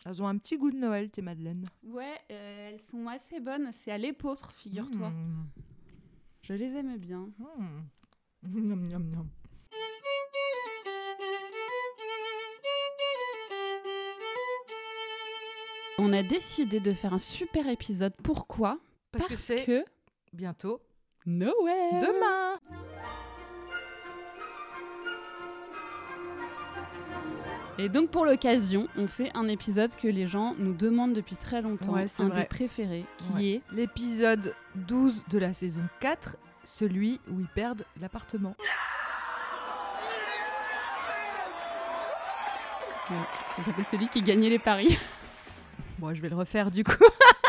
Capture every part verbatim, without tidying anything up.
Elles ont un petit goût de Noël, tes madeleines. Ouais, euh, elles sont assez bonnes. C'est à l'épeautre, figure-toi. Mmh. Je les aime bien. Mmh. Miam, miam, miam. On a décidé de faire un super épisode. Pourquoi ? Parce, Parce que c'est que bientôt Noël. demain. Et donc pour l'occasion, on fait un épisode que les gens nous demandent depuis très longtemps, Ouais, c'est un vrai. des préférés, qui Ouais. est L'épisode douze de la saison quatre, celui où ils perdent l'appartement. Ouais, ça s'appelle celui qui gagnait les paris. Bon, je vais le refaire du coup.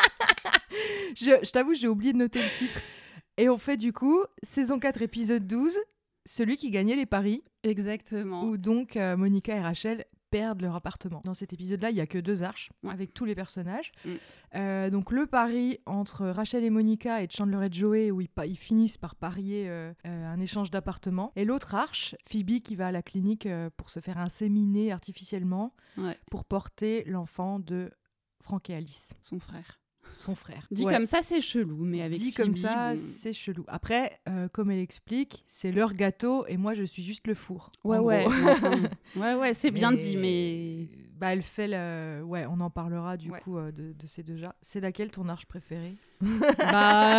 je, je t'avoue, j'ai oublié de noter le titre. Et on fait du coup, saison quatre, épisode douze, celui qui gagnait les paris, Exactement. où donc euh, Monica et Rachel perdent leur appartement. Dans cet épisode-là, il n'y a que deux arches, Ouais. avec tous les personnages. Mm. Euh, donc le pari entre Rachel et Monica et Chandler et Joey, où ils, pa- ils finissent par parier euh, euh, un échange d'appartements. Et l'autre arche, Phoebe qui va à la clinique euh, pour se faire inséminer artificiellement, Ouais, pour porter l'enfant de Frank et Alice, son frère. son frère. Dit Ouais. comme ça, c'est chelou, mais avec Dit Phoebe, comme ça, bon. c'est chelou. Après, euh, comme elle explique, c'est leur gâteau et moi je suis juste le four. Ouais, en ouais, gros. mais enfin, ouais, ouais, c'est bien Mais- dit, mais Bah, elle fait le... Ouais, on en parlera du Ouais. coup euh, de, de ces deux jeux. C'est laquelle ton arche préférée? bah,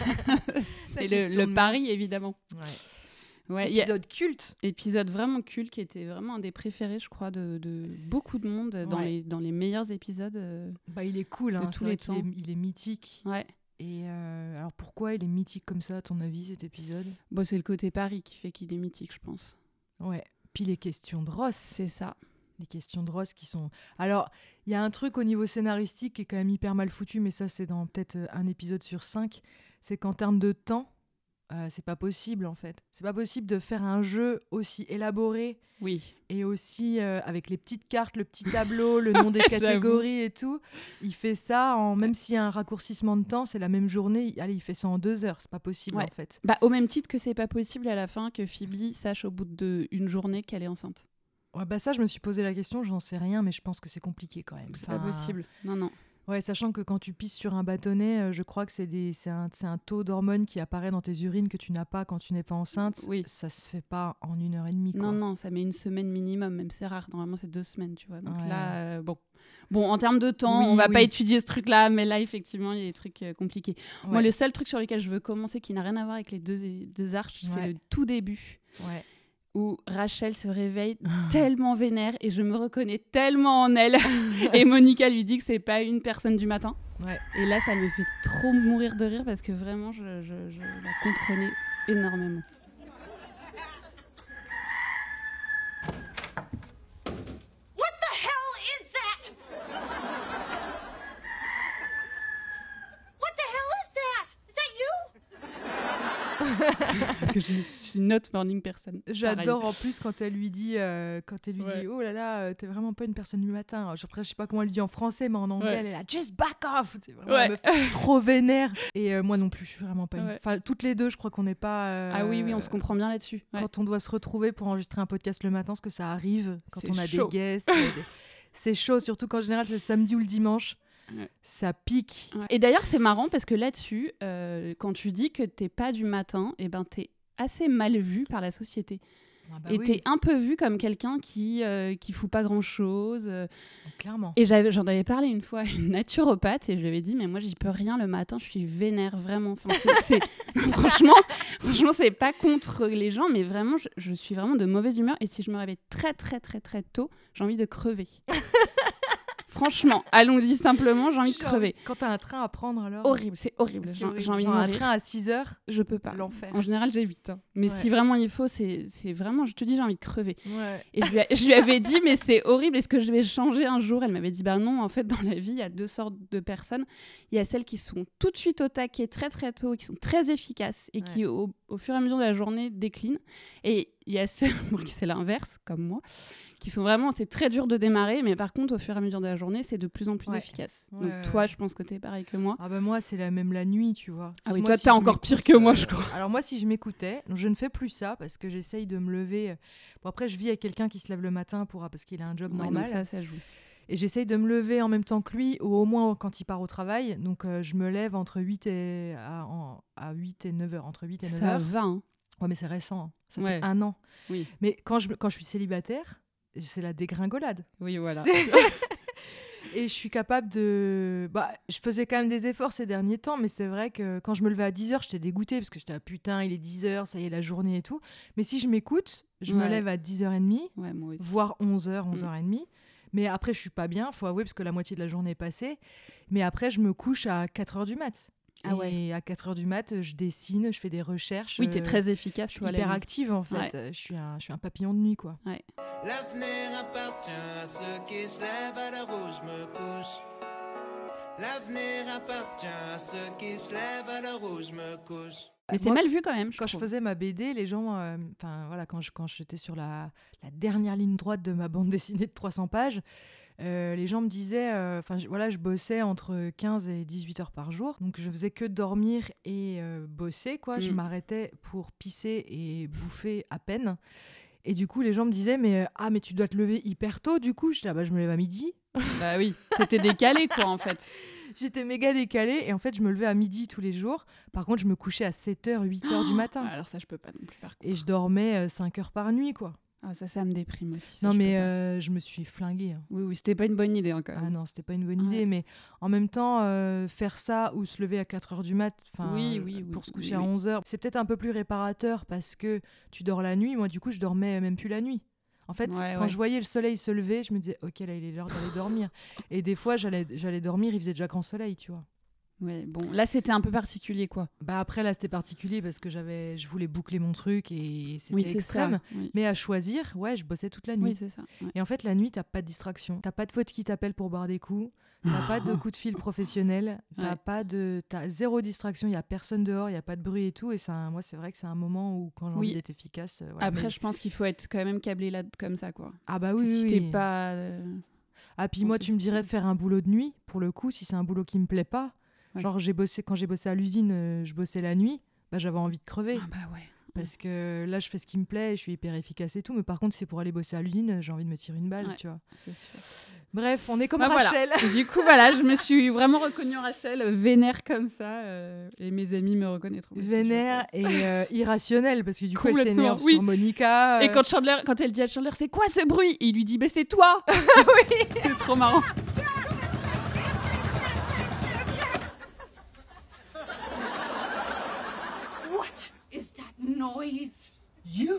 c'est question le, de le pari évidemment. Ouais. Ouais, il y a Épisode culte. épisode vraiment culte qui était vraiment un des préférés, je crois, de, de beaucoup de monde dans Ouais. les dans les meilleurs épisodes. euh, Bah, il est cool, hein. tous c'est les vrai qu'il temps. est- il est mythique. Ouais. Et euh, alors pourquoi il est mythique comme ça, à ton avis, cet épisode? Bon, c'est le côté Paris qui fait qu'il est mythique, je pense. Ouais. Puis les questions de Ross. C'est ça. Les questions de Ross qui sont... Alors, il y a un truc au niveau scénaristique qui est quand même hyper mal foutu, mais ça, c'est dans peut-être euh, un épisode sur cinq. C'est qu'en termes de temps, euh, c'est pas possible, en fait. C'est pas possible de faire un jeu aussi élaboré Oui. et aussi euh, avec les petites cartes, le petit tableau, le nom des J'avoue. catégories et tout. Il fait ça, en même s'il y a un raccourcissement de temps, c'est la même journée. Allez, il fait ça en deux heures. C'est pas possible, Ouais. en fait. Bah, au même titre que c'est pas possible à la fin que Phoebe sache au bout d'une journée qu'elle est enceinte. Ouais, bah ça, je me suis posé la question, j'en sais rien, mais je pense que c'est compliqué quand même. C'est pas Enfin, possible. Non, non. Ouais, sachant que quand tu pisses sur un bâtonnet, euh, je crois que c'est des, c'est un, c'est un taux d'hormones qui apparaît dans tes urines que tu n'as pas quand tu n'es pas enceinte. Oui. Ça se fait pas en une heure et demie. Quoi. Non, non, ça met une semaine minimum, même c'est rare. Normalement, c'est deux semaines, tu vois. Donc Ouais. là, euh, bon. Bon, en termes de temps, Oui, on va oui. pas étudier ce truc-là, mais là, effectivement, il y a des trucs euh, compliqués. Ouais. Moi, le seul truc sur lequel je veux commencer qui n'a rien à voir avec les deux, deux arches, c'est Ouais. le tout début. Ouais. Où Rachel se réveille tellement vénère et je me reconnais tellement en elle. Et Monica lui dit que c'est pas une personne du matin. Ouais. Et là, ça me fait trop mourir de rire parce que vraiment, je, je, je la comprenais énormément. What the hell is that? What the hell is that? Is that you? Parce que je suis not morning person. J'adore Pareil. en plus quand elle lui dit, euh, quand elle lui Ouais. dit, oh là là, euh, t'es vraiment pas une personne du matin. Après, je sais pas comment elle le dit en français, mais en anglais, Ouais. elle est là, just back off. C'est vraiment Ouais. une meuf trop vénère. Et euh, moi non plus, je suis vraiment pas. Une... Ouais. Enfin, toutes les deux, je crois qu'on n'est pas. euh, Ah oui, oui, on se comprend bien là-dessus. Ouais. Quand on doit se retrouver pour enregistrer un podcast le matin, parce que ça arrive quand C'est on a chaud. des guests. euh, des- C'est chaud, surtout qu'en général, c'est le samedi ou le dimanche. Ouais. Ça pique. Ouais. Et d'ailleurs, c'est marrant parce que là-dessus, euh, quand tu dis que t'es pas du matin, eh ben, t'es assez mal vu par la société. Ah bah et oui, t'es un peu vu comme quelqu'un qui, euh, qui fout pas grand-chose. euh. clairement. Et j'avais, j'en avais parlé une fois à une naturopathe et je lui avais dit, mais moi, j'y peux rien le matin, je suis vénère, vraiment. Enfin, c'est, c'est... franchement, franchement, c'est pas contre les gens, mais vraiment, je, je suis vraiment de mauvaise humeur. Et si je me réveille très, très, très, très tôt, j'ai envie de crever. Franchement, allons-y simplement, j'ai envie de Genre, crever. Quand t'as un train à prendre, alors. Horrible, c'est horrible. C'est J'ai, horrible. j'ai envie de Genre, un mourir. train à six heures, Je peux pas. l'enfer. En général, j'évite. hein. Mais Ouais. si vraiment il faut, c'est, c'est vraiment, je te dis, j'ai envie de crever. Ouais. Et je lui, a- je lui avais dit, mais c'est horrible, est-ce que je vais changer un jour? Elle m'avait dit, bah non, en fait, dans la vie, il y a deux sortes de personnes. Il y a celles qui sont tout de suite au taquet, très très tôt, qui sont très efficaces et qui, au, au fur et à mesure de la journée, déclinent. Et il y a ceux, bon, qui c'est l'inverse, comme moi, qui sont vraiment, c'est très dur de démarrer, mais par contre, au fur et à mesure de la journée, c'est de plus en plus Ouais. efficace. Ouais, Donc ouais, toi, ouais. je pense que t'es pareil que moi. Ah bah moi, c'est la même la nuit, tu vois. Ah oui, Moi, toi, si t'as je encore pire m'écoute, que moi, euh, je crois. Alors moi, si je m'écoutais, donc je ne fais plus ça parce que j'essaye de me lever. Bon, après, je vis avec quelqu'un qui se lève le matin pour... parce qu'il a un job Ouais, normal. donc ça, ça joue. Et j'essaye de me lever en même temps que lui, ou au moins quand il part au travail. Donc, euh, je me lève entre huit et, à, en- à huit et neuf heures. Entre huit et neuf Ça heures. va, hein. Ouais, mais c'est récent. hein. Ça Ouais. fait un an. Oui. Mais quand je, quand je suis célibataire, c'est la dégringolade. Oui, voilà. C'est- Et je suis capable de... Bah, je faisais quand même des efforts ces derniers temps, mais c'est vrai que quand je me levais à dix heures, j'étais dégoûtée parce que j'étais à putain, il est dix heures, ça y est, la journée et tout. Mais si je m'écoute, je me Ouais. lève à dix heures trente, Ouais, moi aussi. voire onze heures, Mm. onze heures trente. Mais après, je suis pas bien, faut avouer, parce que la moitié de la journée est passée. Mais après, je me couche à quatre heures du mat. Ah et ouais. à quatre heures du mat, je dessine, je fais des recherches. Oui, t'es euh, très efficace, Je suis toi, la hyper nuit. active, en fait. Ouais. Euh, Je, suis un, je suis un papillon de nuit, quoi. L'avenir appartient à ceux qui se lèvent à l'heure où je me couche. L'avenir appartient à ceux qui se lèvent à l'heure où je me couche. Mais c'est Moi, mal vu quand même, je Quand je trouve. faisais ma B D, les gens, euh, enfin voilà, quand je- quand j'étais sur la, la dernière ligne droite de ma bande dessinée de trois cents pages, euh, les gens me disaient, euh, enfin je- voilà, je bossais entre quinze et dix-huit heures par jour, donc je faisais que dormir et euh, bosser, quoi. Je Mm. m'arrêtais pour pisser et bouffer à peine. Et du coup, les gens me disaient, mais euh, ah, mais tu dois te lever hyper tôt, du coup. Je dis, ah, bah, je me lève à midi. Bah oui, t'étais décalé, quoi, en fait. J'étais méga décalée et en fait, je me levais à midi tous les jours. Par contre, je me couchais à sept heures, huit heures du matin. Alors ça, je peux pas non plus, par contre. Et je dormais euh, cinq heures par nuit, quoi. Ah, ça, ça me déprime aussi. ça, Non, je mais peux pas. euh, je me suis flinguée. hein. Oui, oui, c'était pas une bonne idée, encore. Ah non, c'était pas une bonne Ouais. idée. Mais en même temps, euh, faire ça ou se lever à quatre heures du mat, 'fin, Oui, euh, oui, oui, pour se oui, coucher oui. à onze heures, c'est peut-être un peu plus réparateur parce que tu dors la nuit. Moi, du coup, je dormais même plus la nuit. En fait, Ouais, quand ouais. je voyais le soleil se lever, je me disais, ok, là, il est l'heure d'aller dormir. Et des fois, j'allais, j'allais dormir, il faisait déjà grand soleil, tu vois. Ouais, bon, là, c'était un peu particulier, quoi. Bah après, là, c'était particulier parce que j'avais, je voulais boucler mon truc et c'était Oui, c'est extrême. ça. Oui, Mais à choisir, ouais, je bossais toute la nuit. oui c'est ça. ouais. Et en fait, la nuit, t'as pas de distraction. T'as pas de pote qui t'appelle pour boire des coups. T'as pas de coup de fil professionnel. T'as Ouais. pas de, t'as zéro distraction. Il y a personne dehors. Il y a pas de bruit et tout. Et c'est un- moi, c'est vrai que c'est un moment où quand j'ai Oui. envie d'être efficace. euh, voilà. Après, Mais- je pense qu'il faut être quand même câblé là comme ça, quoi. ah bah Parce oui, que oui, si oui. t'es pas... euh, Ah puis dans moi, ce tu me dirais style. de faire un boulot de nuit. Pour le coup, si c'est un boulot qui me plaît pas, Ouais. genre j'ai bossé quand j'ai bossé à l'usine, euh, je bossais la nuit. Bah j'avais envie de crever. Ah bah ouais. Parce que là, je fais ce qui me plaît, et je suis hyper efficace et tout. Mais par contre, c'est pour aller bosser à l'usine, j'ai envie de me tirer une balle, Ouais. tu vois. C'est sûr. Bref, on est comme Bah voilà. Rachel. Et du coup, voilà, je me suis vraiment reconnue en Rachel, euh, vénère comme ça, euh, et mes amis me reconnaîtront. aussi, je Vénère pense. et euh, irrationnelle, parce que du coup, elle Complètement, s'énerve oui. sur Monica. Et euh, quand, Chandler, quand elle dit à Chandler, c'est quoi ce bruit? Et il lui dit, bah c'est toi. Oui. C'est trop marrant. What is that noise? You!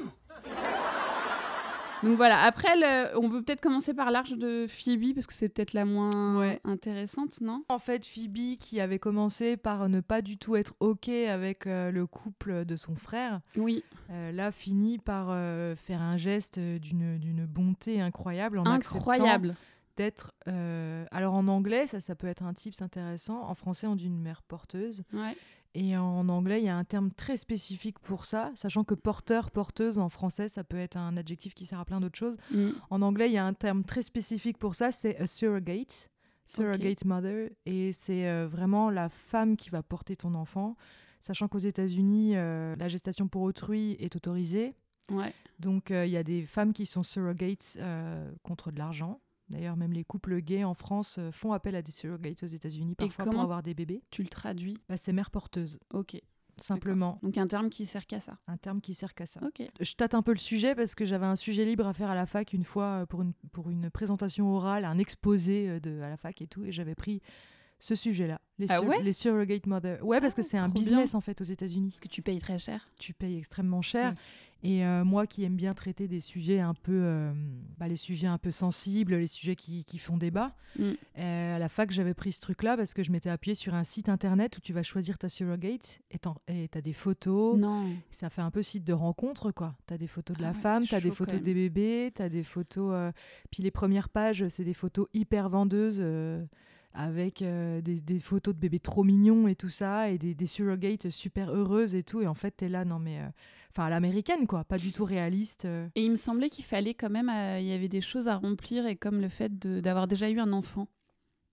Donc voilà, après, le- on peut peut-être commencer par l'arche de Phoebe, parce que c'est peut-être la moins Ouais. intéressante, non? En fait, Phoebe, qui avait commencé par ne pas du tout être OK avec euh, le couple de son frère, Oui, euh, là, finit par euh, faire un geste d'une d'une bonté incroyable en acceptant incroyable. d'être... euh, alors en anglais, ça, ça peut être un tips intéressant. En français, on dit une mère porteuse. Ouais. Et en anglais, il y a un terme très spécifique pour ça, sachant que porteur, porteuse, en français, ça peut être un adjectif qui sert à plein d'autres choses. Mm. En anglais, il y a un terme très spécifique pour ça, c'est a surrogate, surrogate mother, et c'est euh, vraiment la femme qui va porter ton enfant, sachant qu'aux États-Unis, euh, la gestation pour autrui est autorisée. Ouais. Donc, euh, il y a des femmes qui sont surrogates euh, contre de l'argent. D'ailleurs, même les couples gays en France euh, font appel à des surrogates aux États-Unis parfois pour comment avoir des bébés. Tu le traduis. Bah, c'est mère porteuse, Ok. simplement. Donc un terme qui sert qu'à ça. Un terme qui sert qu'à ça. Ok. Je tâte un peu le sujet parce que j'avais un sujet libre à faire à la fac une fois euh, pour une, pour une présentation orale, un exposé euh, de, à la fac et tout, et j'avais pris ce sujet-là, les, Ah ouais les surrogate mothers. Ouais, parce que c'est un trop business en fait aux États-Unis. Que tu payes très cher. Tu payes extrêmement cher. Ouais. Et euh, moi qui aime bien traiter des sujets un peu, euh, bah, les sujets un peu sensibles, les sujets qui, qui font débat, Mm. euh, à la fac j'avais pris ce truc-là parce que je m'étais appuyée sur un site internet où tu vas choisir ta surrogate et t'en- et t'as des photos. Non. Ça fait un peu site de rencontre, quoi. T'as des photos de Ah la ouais, femme, c'est t'as des chaud, photos quand même. des bébés, t'as des photos... euh, Puis les premières pages, c'est des photos hyper vendeuses euh, avec euh, des, des photos de bébés trop mignons et tout ça, et des, des surrogates super heureuses et tout. Et en fait, t'es là, non mais... euh, Enfin, à l'américaine, quoi. Pas du tout réaliste. euh. Et il me semblait qu'il fallait quand même, euh, il y avait des choses à remplir, et comme le fait de- d'avoir déjà eu un enfant.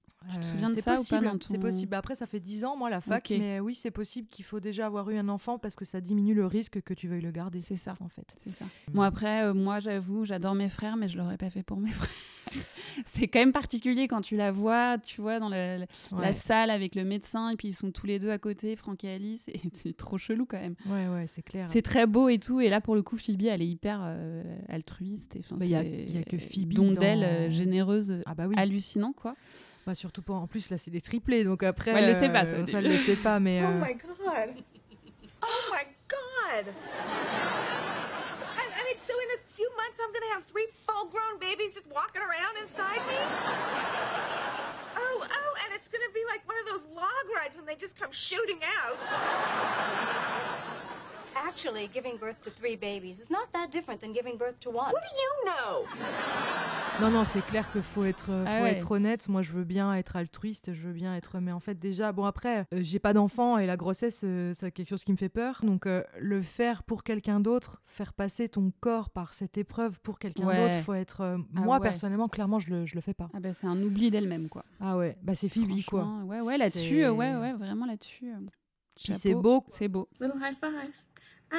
Tu te Euh, souviens de c'est ça ou possible, pas dans ton- C'est possible. Après, ça fait dix ans, moi, la fac, Ok. mais oui, c'est possible qu'il faut déjà avoir eu un enfant parce que ça diminue le risque que tu veuilles le garder. C'est ça. En fait. C'est ça. Bon, après, euh, moi, j'avoue, j'adore mes frères, mais je l'aurais pas fait pour mes frères. C'est quand même particulier quand tu la vois, tu vois, dans la, la- Ouais. la salle avec le médecin, et puis ils sont tous les deux à côté, Franck et Alice, et c'est trop chelou quand même. Ouais, ouais, c'est clair. C'est très beau et tout, et là, pour le coup, Phoebe, elle est hyper euh, altruiste. Bah, y a- y a que Phoebe don dans- d'elle, euh, généreuse, Ah bah oui. hallucinant, quoi. Bah, surtout pas. En plus, là, c'est des triplés, donc après. Ouais, elle le sait pas, ça, au euh, ça, début. elle le sait pas, mais. Oh euh, my god. Oh my god. So, I, I mean, so in a few months, I'm gonna have three full-grown babies just walking around inside me. Oh, oh, and it's gonna be like one of those log rides when they just come shooting out. Actually, giving birth to three babies is not that different than giving birth to one. What do you know? Non, non, c'est clair qu'il faut être, faut Ah ouais. être honnête. Moi, je veux bien être altruiste, je veux bien être. Mais en fait, déjà, bon, après, euh, j'ai pas d'enfant et la grossesse, euh, c'est quelque chose qui me fait peur. Donc, euh, le faire pour quelqu'un d'autre, faire passer ton corps par cette épreuve pour quelqu'un Ouais. d'autre, faut être. euh, Ah moi, ouais. personnellement, clairement, je le, je le fais pas. Ah bah, c'est un oubli d'elle-même, quoi. Ah ouais, bah c'est Phoebe, quoi. Franchement, Ouais, ouais, là-dessus, C'est- euh, ouais, ouais, vraiment là-dessus. euh, Puis chapeau. c'est beau. C'est beau. Little high fives. Ah.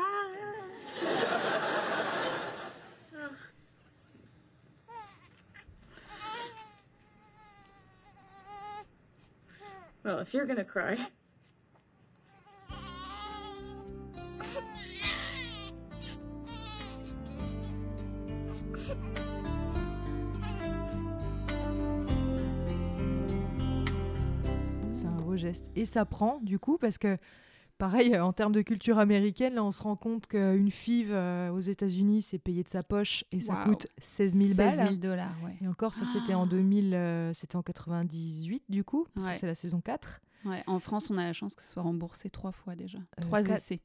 Well, if you're gonna cry. C'est un beau geste. Et ça prend, du coup, parce que, pareil, euh, en termes de culture américaine, là, on se rend compte qu'une F I V euh, aux États-Unis, c'est payé de sa poche et ça Waouh. coûte seize mille balles. seize mille dollars, ouais. Et encore, ça, c'était en deux mille, euh, c'était en quatre-vingt-dix-huit, du coup, parce Ouais. que c'est la saison quatre. Ouais, en France, on a la chance que ce soit remboursé trois fois déjà. Euh, Trois quatre- essais.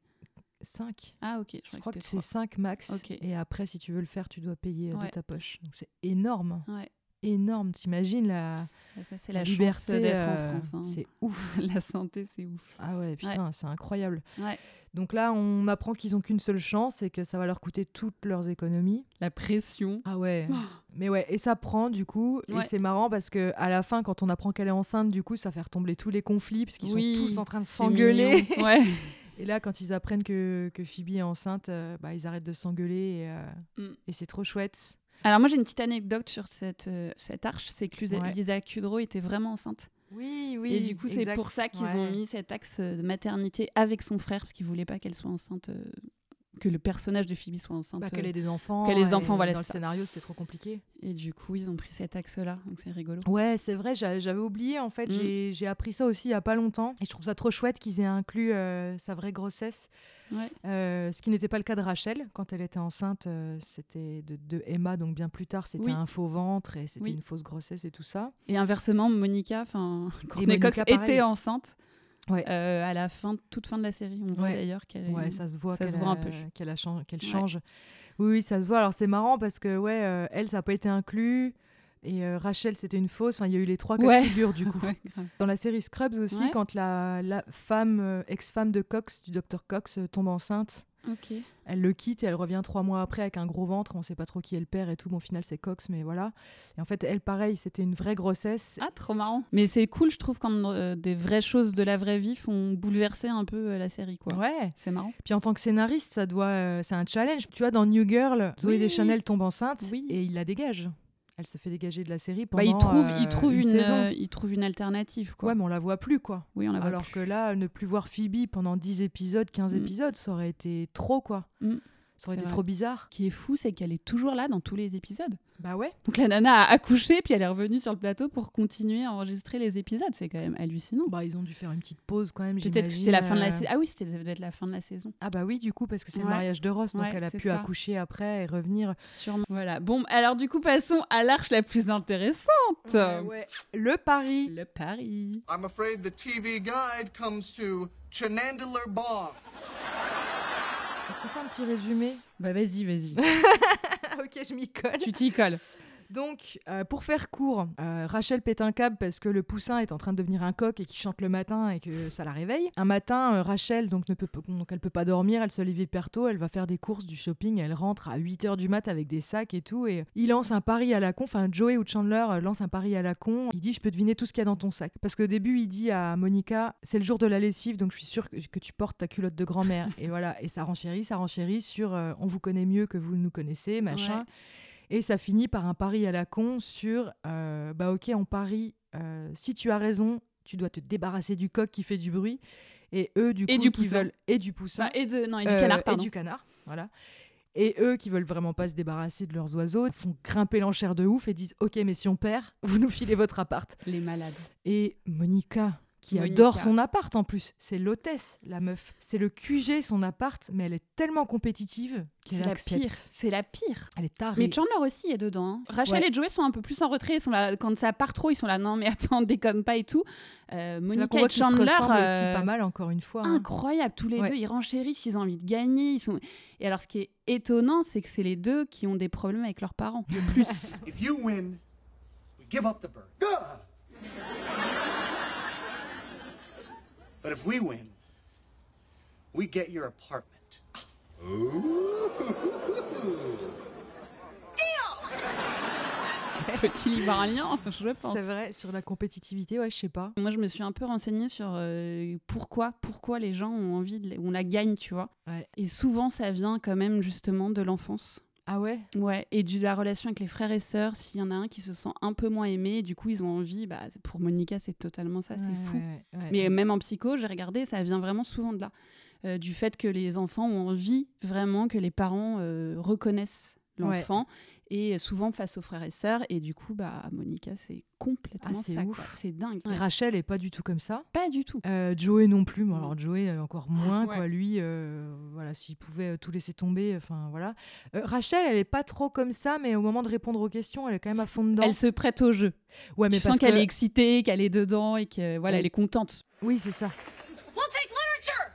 cinq. Ah, ok. Je crois que, c'était c'est cinq max. Ok. Et après, si tu veux le faire, tu dois payer euh, de Ouais. ta poche. Donc, c'est énorme. trois. Ouais. Énorme. T'imagines la, Bah, ça, c'est la la, liberté chance d'être euh, en France. hein. C'est ouf. La santé, c'est ouf. Ah ouais, putain, c'est incroyable. Ouais. Donc là, on apprend qu'ils ont qu'une seule chance et que ça va leur coûter toutes leurs économies. La pression. Ah ouais. Mais ouais, et ça prend du coup. Ouais. Et c'est marrant parce que à la fin, quand on apprend qu'elle est enceinte, du coup, ça fait retomber tous les conflits parce qu'ils Oui, sont tous en train de c'est s'engueuler. mignon. Ouais. Et là, quand ils apprennent que, que Phoebe est enceinte, euh, bah, ils arrêtent de s'engueuler et, euh, Mm. et c'est trop chouette. Alors, moi, j'ai une petite anecdote sur cette, euh, cette arche. C'est que Lisa, Ouais. Lisa Kudrow était vraiment enceinte. Oui, oui. Et du coup, c'est exact. pour ça qu'ils Ouais. ont mis cet axe de maternité avec son frère, parce qu'ils voulaient pas qu'elle soit enceinte, euh, que le personnage de Phoebe soit enceinte. Bah, qu'elle euh, ait des enfants. qu'elle ait des et enfants, voilà, Dans le c'est ça. scénario, c'était trop compliqué. Et du coup, ils ont pris cet axe-là, donc c'est rigolo. Ouais, c'est vrai, j'a- j'avais oublié en fait. Mm. J'ai- J'ai appris ça aussi il y a pas longtemps. Et je trouve ça trop chouette qu'ils aient inclus euh, sa vraie grossesse. Ouais. Euh, ce qui n'était pas le cas de Rachel. Quand elle était enceinte, euh, c'était de, de Emma, donc bien plus tard, c'était Oui. un faux ventre et c'était Oui. une fausse grossesse et tout ça. Et inversement, Monica, enfin, Courtney Monica, Cox pareil. était enceinte Ouais. euh, à la fin, toute fin de la série. On voit Ouais. d'ailleurs qu'elle Ouais, est- ça se voit ça qu'elle se voit un a- peu. qu'elle a chan- qu'elle Ouais. change. Oui, oui, ça se voit. Alors c'est marrant parce que ouais, euh, elle, ça n'a pas été inclus. Et euh, Rachel, c'était une fausse. Enfin, il y a eu les trois cas Ouais. de figure du coup. Ouais, grave. Dans la série Scrubs aussi, Ouais. quand la, la femme, euh, ex-femme de Cox, du docteur Cox, euh, tombe enceinte, Ok. elle le quitte et elle revient trois mois après avec un gros ventre. On sait pas trop qui est le père et tout. Bon, au final, c'est Cox, mais voilà. Et en fait, elle, pareil, c'était une vraie grossesse. Ah, trop marrant. Mais c'est cool, je trouve, quand euh, des vraies choses de la vraie vie font bouleverser un peu euh, la série, quoi. Ouais. C'est marrant. Puis en tant que scénariste, ça doit, euh, c'est un challenge. Tu vois, dans New Girl, Zoé Oui. Deschanel tombe enceinte Oui. et il la dégage. Elle se fait dégager de la série pendant Bah, il trouve, euh, il trouve une, une, saison. euh, il trouve une alternative, quoi. Ouais, mais on la voit plus, quoi. Oui, on la voit Alors plus. que là, ne plus voir Phoebe pendant dix épisodes, quinze Mm. épisodes, ça aurait été trop, quoi. Mm. Ça aurait C'est été vrai. trop bizarre. Ce qui est fou, c'est qu'elle est toujours là dans tous les épisodes. Bah ouais. Donc la nana a accouché, puis elle est revenue sur le plateau pour continuer à enregistrer les épisodes. C'est quand même hallucinant. Bah, ils ont dû faire une petite pause quand même, Peut-être que j'imagine, c'est la fin de la euh. saison. Ah oui, c'était ça devait être la fin de la saison. Ah bah oui, du coup, parce que c'est le Ouais. mariage de Ross, donc Ouais, elle a c'est pu ça. accoucher après et revenir. Sûrement. Voilà. Bon, alors du coup, passons à l'arche la plus intéressante. Le pari. Le pari. I'm afraid the T V guide comes to Chenandoah Bong. Est-ce qu'on fait un petit résumé? Bah vas-y, vas-y. Ok, je m'y colle. Tu t'y colles. Donc, euh, pour faire court, euh, Rachel pète un câble parce que le poussin est en train de devenir un coq et qu'il chante le matin et que ça la réveille. Un matin, euh, Rachel, donc, ne peut, donc elle peut pas dormir, elle se lève hyper tôt, elle va faire des courses, du shopping, elle rentre à huit heures du mat avec des sacs et tout. Et il lance un pari à la con, enfin Joey ou Chandler euh, lance un pari à la con. Il dit, je peux deviner tout ce qu'il y a dans ton sac. Parce qu'au début, il dit à Monica, c'est le jour de la lessive, donc je suis sûre que, que tu portes ta culotte de grand-mère. Et voilà, et ça renchérit, ça renchérit sur euh, on vous connaît mieux que vous nous connaissez, machin. Ouais. Et ça finit par un pari à la con sur euh, bah ok, on parie, euh, si tu as raison, tu dois te débarrasser du coq qui fait du bruit. Et eux, du coup, et du qui veulent. Et du poussin. Bah, et, de, non, et du euh, canard, pardon. Et du canard, voilà. Et eux, qui veulent vraiment pas se débarrasser de leurs oiseaux, font grimper l'enchère de ouf et disent ok, mais si on perd, vous nous filez votre appart. Les malades. Et Monica. Qui Monica. adore son appart en plus. C'est l'hôtesse, la meuf. C'est le Q G, son appart, mais elle est tellement compétitive qu'elle c'est accepte. la pire. C'est la pire. Elle est tarée. Mais Chandler aussi est dedans. Hein. Rachel ouais. et Joey sont un peu plus en retrait. Ils sont là, quand ça part trop, ils sont là, non mais attends, déconne pas et tout. Euh, Monica et Chandler. Ils se ressemblent euh, aussi pas mal, encore une fois. Hein. Incroyable, tous les ouais. deux, ils renchérissent, ils ont envie de gagner. Ils sont... Et alors, ce qui est étonnant, c'est que c'est les deux qui ont des problèmes avec leurs parents. Le plus. If you win, we give up the bird. But if we win, we get your apartment. Petit libanien, je pense. C'est vrai, sur la compétitivité, ouais, je sais pas. Moi, je me suis un peu renseignée sur euh, pourquoi, pourquoi les gens ont envie, de, on la gagne, tu vois. Ouais. Et souvent, ça vient quand même justement de l'enfance. Ah ouais? Ouais, et de la relation avec les frères et sœurs, s'il y en a un qui se sent un peu moins aimé, du coup ils ont envie, bah, pour Monica c'est totalement ça, ouais, c'est fou. Ouais, ouais, Mais ouais. même en psycho, j'ai regardé, ça vient vraiment souvent de là. Euh, du fait que les enfants ont envie vraiment que les parents euh, reconnaissent l'enfant, ouais. Et souvent face aux frères et sœurs, et du coup, bah, Monica c'est complètement ah, c'est ça, ouf. Quoi. C'est dingue. Ouais. Rachel est pas du tout comme ça. Pas du tout. Euh, Joey non plus, bon, alors Joey encore moins, ouais. quoi. Lui, euh, voilà, s'il pouvait tout laisser tomber, enfin voilà. Euh, Rachel, elle est pas trop comme ça, mais au moment de répondre aux questions, elle est quand même à fond dedans. Elle se prête au jeu. Ouais, mais tu parce sens qu'elle que... est excitée, qu'elle est dedans et que voilà, elle... elle est contente. Oui, c'est ça. We'll take literature.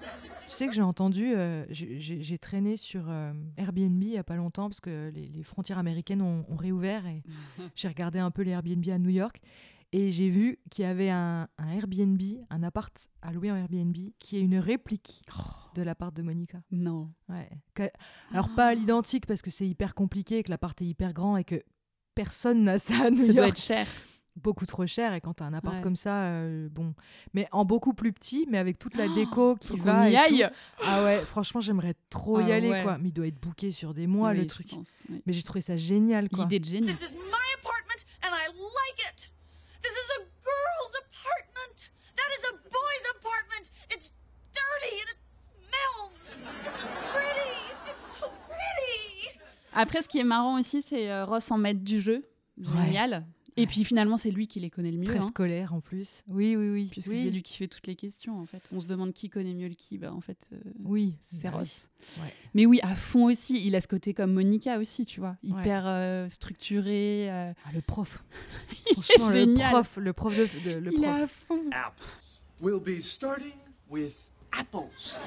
Tu sais que j'ai entendu, euh, j'ai, j'ai, j'ai traîné sur euh, Airbnb il y a pas longtemps parce que les, les frontières américaines ont, ont réouvert et j'ai regardé un peu les Airbnb à New York et j'ai vu qu'il y avait un, un Airbnb, un appart à louer en Airbnb qui est une réplique oh. de l'appart de Monica. Non. Ouais. Alors pas à l'identique parce que c'est hyper compliqué, que l'appart est hyper grand et que personne n'a ça à New ça York. Ça doit être cher. Beaucoup trop cher et quand t'as un appart ouais. comme ça, euh, bon, mais en beaucoup plus petit, mais avec toute la déco qui faut va. qu'on y et aille. Tout. Ah ouais, franchement, j'aimerais trop y ah aller, ouais. quoi. Mais il doit être booké sur des mois, oui, le truc. Pense, oui. Mais j'ai trouvé ça génial, quoi. L'idée de génie. This is my apartment and I like it. This is a girl's apartment. That is a boy's apartment. It's dirty and it smells. It's pretty. It's so pretty. Après, ce qui est marrant aussi, c'est euh, Ross en maître du jeu. Génial. Ouais. Et puis finalement, c'est lui qui les connaît le mieux. Très hein. scolaire en plus. Oui, oui, oui. Puisque oui. c'est lui qui fait toutes les questions en fait. On se demande qui connaît mieux le qui. Bah, en fait, euh, oui, c'est bah Ross. Oui. Ouais. Mais oui, à fond aussi. Il a ce côté comme Monica aussi, tu vois. Hyper ouais. euh, structuré. Euh... Ah, le prof. Il est génial. Le prof, le prof de, de le Il prof. est à fond. Apples. We'll be starting with apples.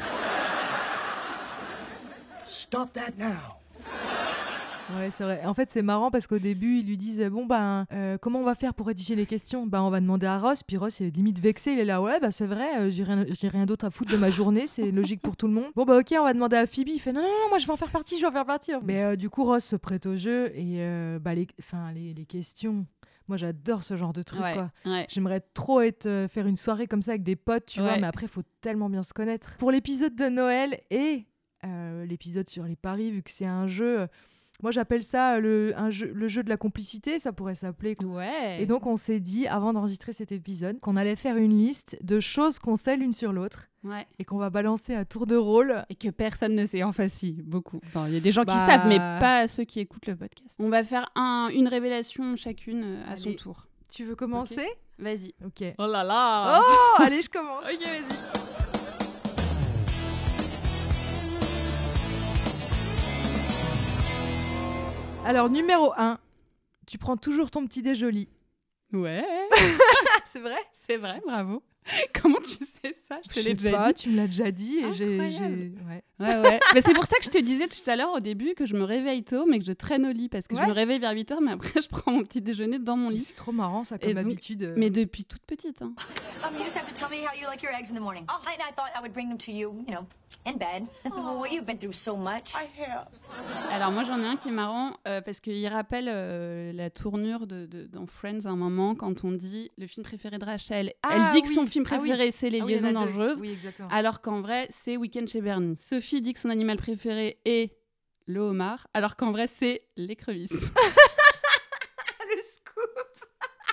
Stop that now. Ouais, c'est vrai. En fait, c'est marrant parce qu'au début, ils lui disent bon ben euh, comment on va faire pour rédiger les questions. Ben on va demander à Ross. Puis Ross est limite vexé. Il est là ouais bah c'est vrai. Euh, j'ai rien, j'ai rien d'autre à foutre de ma journée. C'est logique pour tout le monde. Bon bah ok, on va demander à Phoebe. Il fait non non non, moi je vais en faire partie, je vais en faire partie. Mais euh, du coup Ross se prête au jeu et euh, bah les, enfin les, les questions. Moi j'adore ce genre de truc ouais, quoi. Ouais. J'aimerais trop être euh, faire une soirée comme ça avec des potes, tu ouais. vois. Mais après faut tellement bien se connaître. Pour l'épisode de Noël et euh, l'épisode sur les paris, vu que c'est un jeu. Euh, Moi, j'appelle ça le, un jeu, le jeu de la complicité, ça pourrait s'appeler. Ouais. Et donc, on s'est dit, avant d'enregistrer cet épisode, qu'on allait faire une liste de choses qu'on sait l'une sur l'autre. Ouais. Et qu'on va balancer à tour de rôle. Et que personne ne sait. Enfin, si, beaucoup. Enfin, il y a des gens bah... qui savent, mais pas ceux qui écoutent le podcast. On va faire un, une révélation chacune à allez. Son tour. Tu veux commencer ? Okay. Vas-y. Ok. Oh là là. Oh, allez, je commence. Ok, vas-y. Alors, numéro un, tu prends toujours ton petit déjoli. Ouais. C'est vrai ? C'est vrai, bravo. Comment tu sais ça? Je te Je l'ai sais déjà pas, dit. tu me l'as déjà dit et j'ai, Incroyable. j'ai- ouais. Ouais, ouais. Mais c'est pour ça que je te disais tout à l'heure au début que je me réveille tôt, mais que je traîne au lit parce que Ouais. je me réveille vers huit heures, mais après je prends mon petit déjeuner dans mon Mais lit. c'est trop marrant ça Et comme donc- habitude. euh. Mais depuis toute petite. Hein. Um, you just have to tell me how you like your eggs in the morning. Oh, and I thought I would bring them to you, you know, in bed. Oh, you've been through so much. I have. Alors moi j'en ai un qui est marrant euh, parce qu'il rappelle euh, la tournure de, de, dans Friends à un moment quand on dit le film préféré de Rachel. Ah, Elle dit que oui. son film Ah, oui. préféré c'est Les Ah oui, il y en a Liaisons deux. Dangereuses, Oui, exactement. alors qu'en vrai c'est Week-end chez Bernie. Sophie dit que son animal préféré est le homard, alors qu'en vrai c'est l'écrevisse. Le scoop.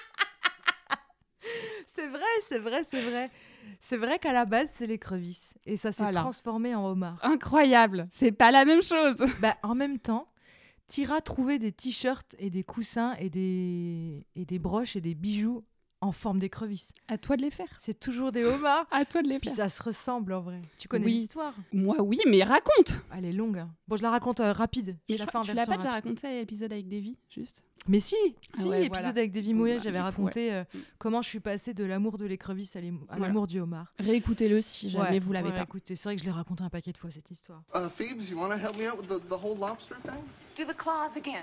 C'est vrai, c'est vrai, c'est vrai. C'est vrai qu'à la base, c'est l'écrevisse. Et ça s'est Voilà. transformé en homard. Incroyable, c'est pas la même chose. Bah, en même temps, t'iras trouver des t-shirts et des coussins et des, et des broches et des bijoux en forme d'écrevisse. À toi de les faire. C'est toujours des homards. À toi de les Puis faire. ça se ressemble en vrai. Tu connais Oui. l'histoire? Moi oui, mais raconte. Elle est longue. hein. Bon, je la raconte euh, rapide. Je Mais la je fais crois en que tu l'as version pas déjà rapide. raconté à l'épisode avec Davy, juste. Mais si, Ah si, ouais, épisode voilà. avec Davy Mourier, Bah, j'avais du coup, raconté euh, Mm. comment je suis passée de l'amour de l'écrevisse à l'ém- à Voilà. l'amour du homard. Réécoutez-le si jamais Ouais, vous l'avez ouais, pas. Écoutez, c'est vrai que je l'ai raconté un paquet de fois cette histoire. Uh, Phoebes, you want to help me out with the, the whole lobster thing? Do the claws again.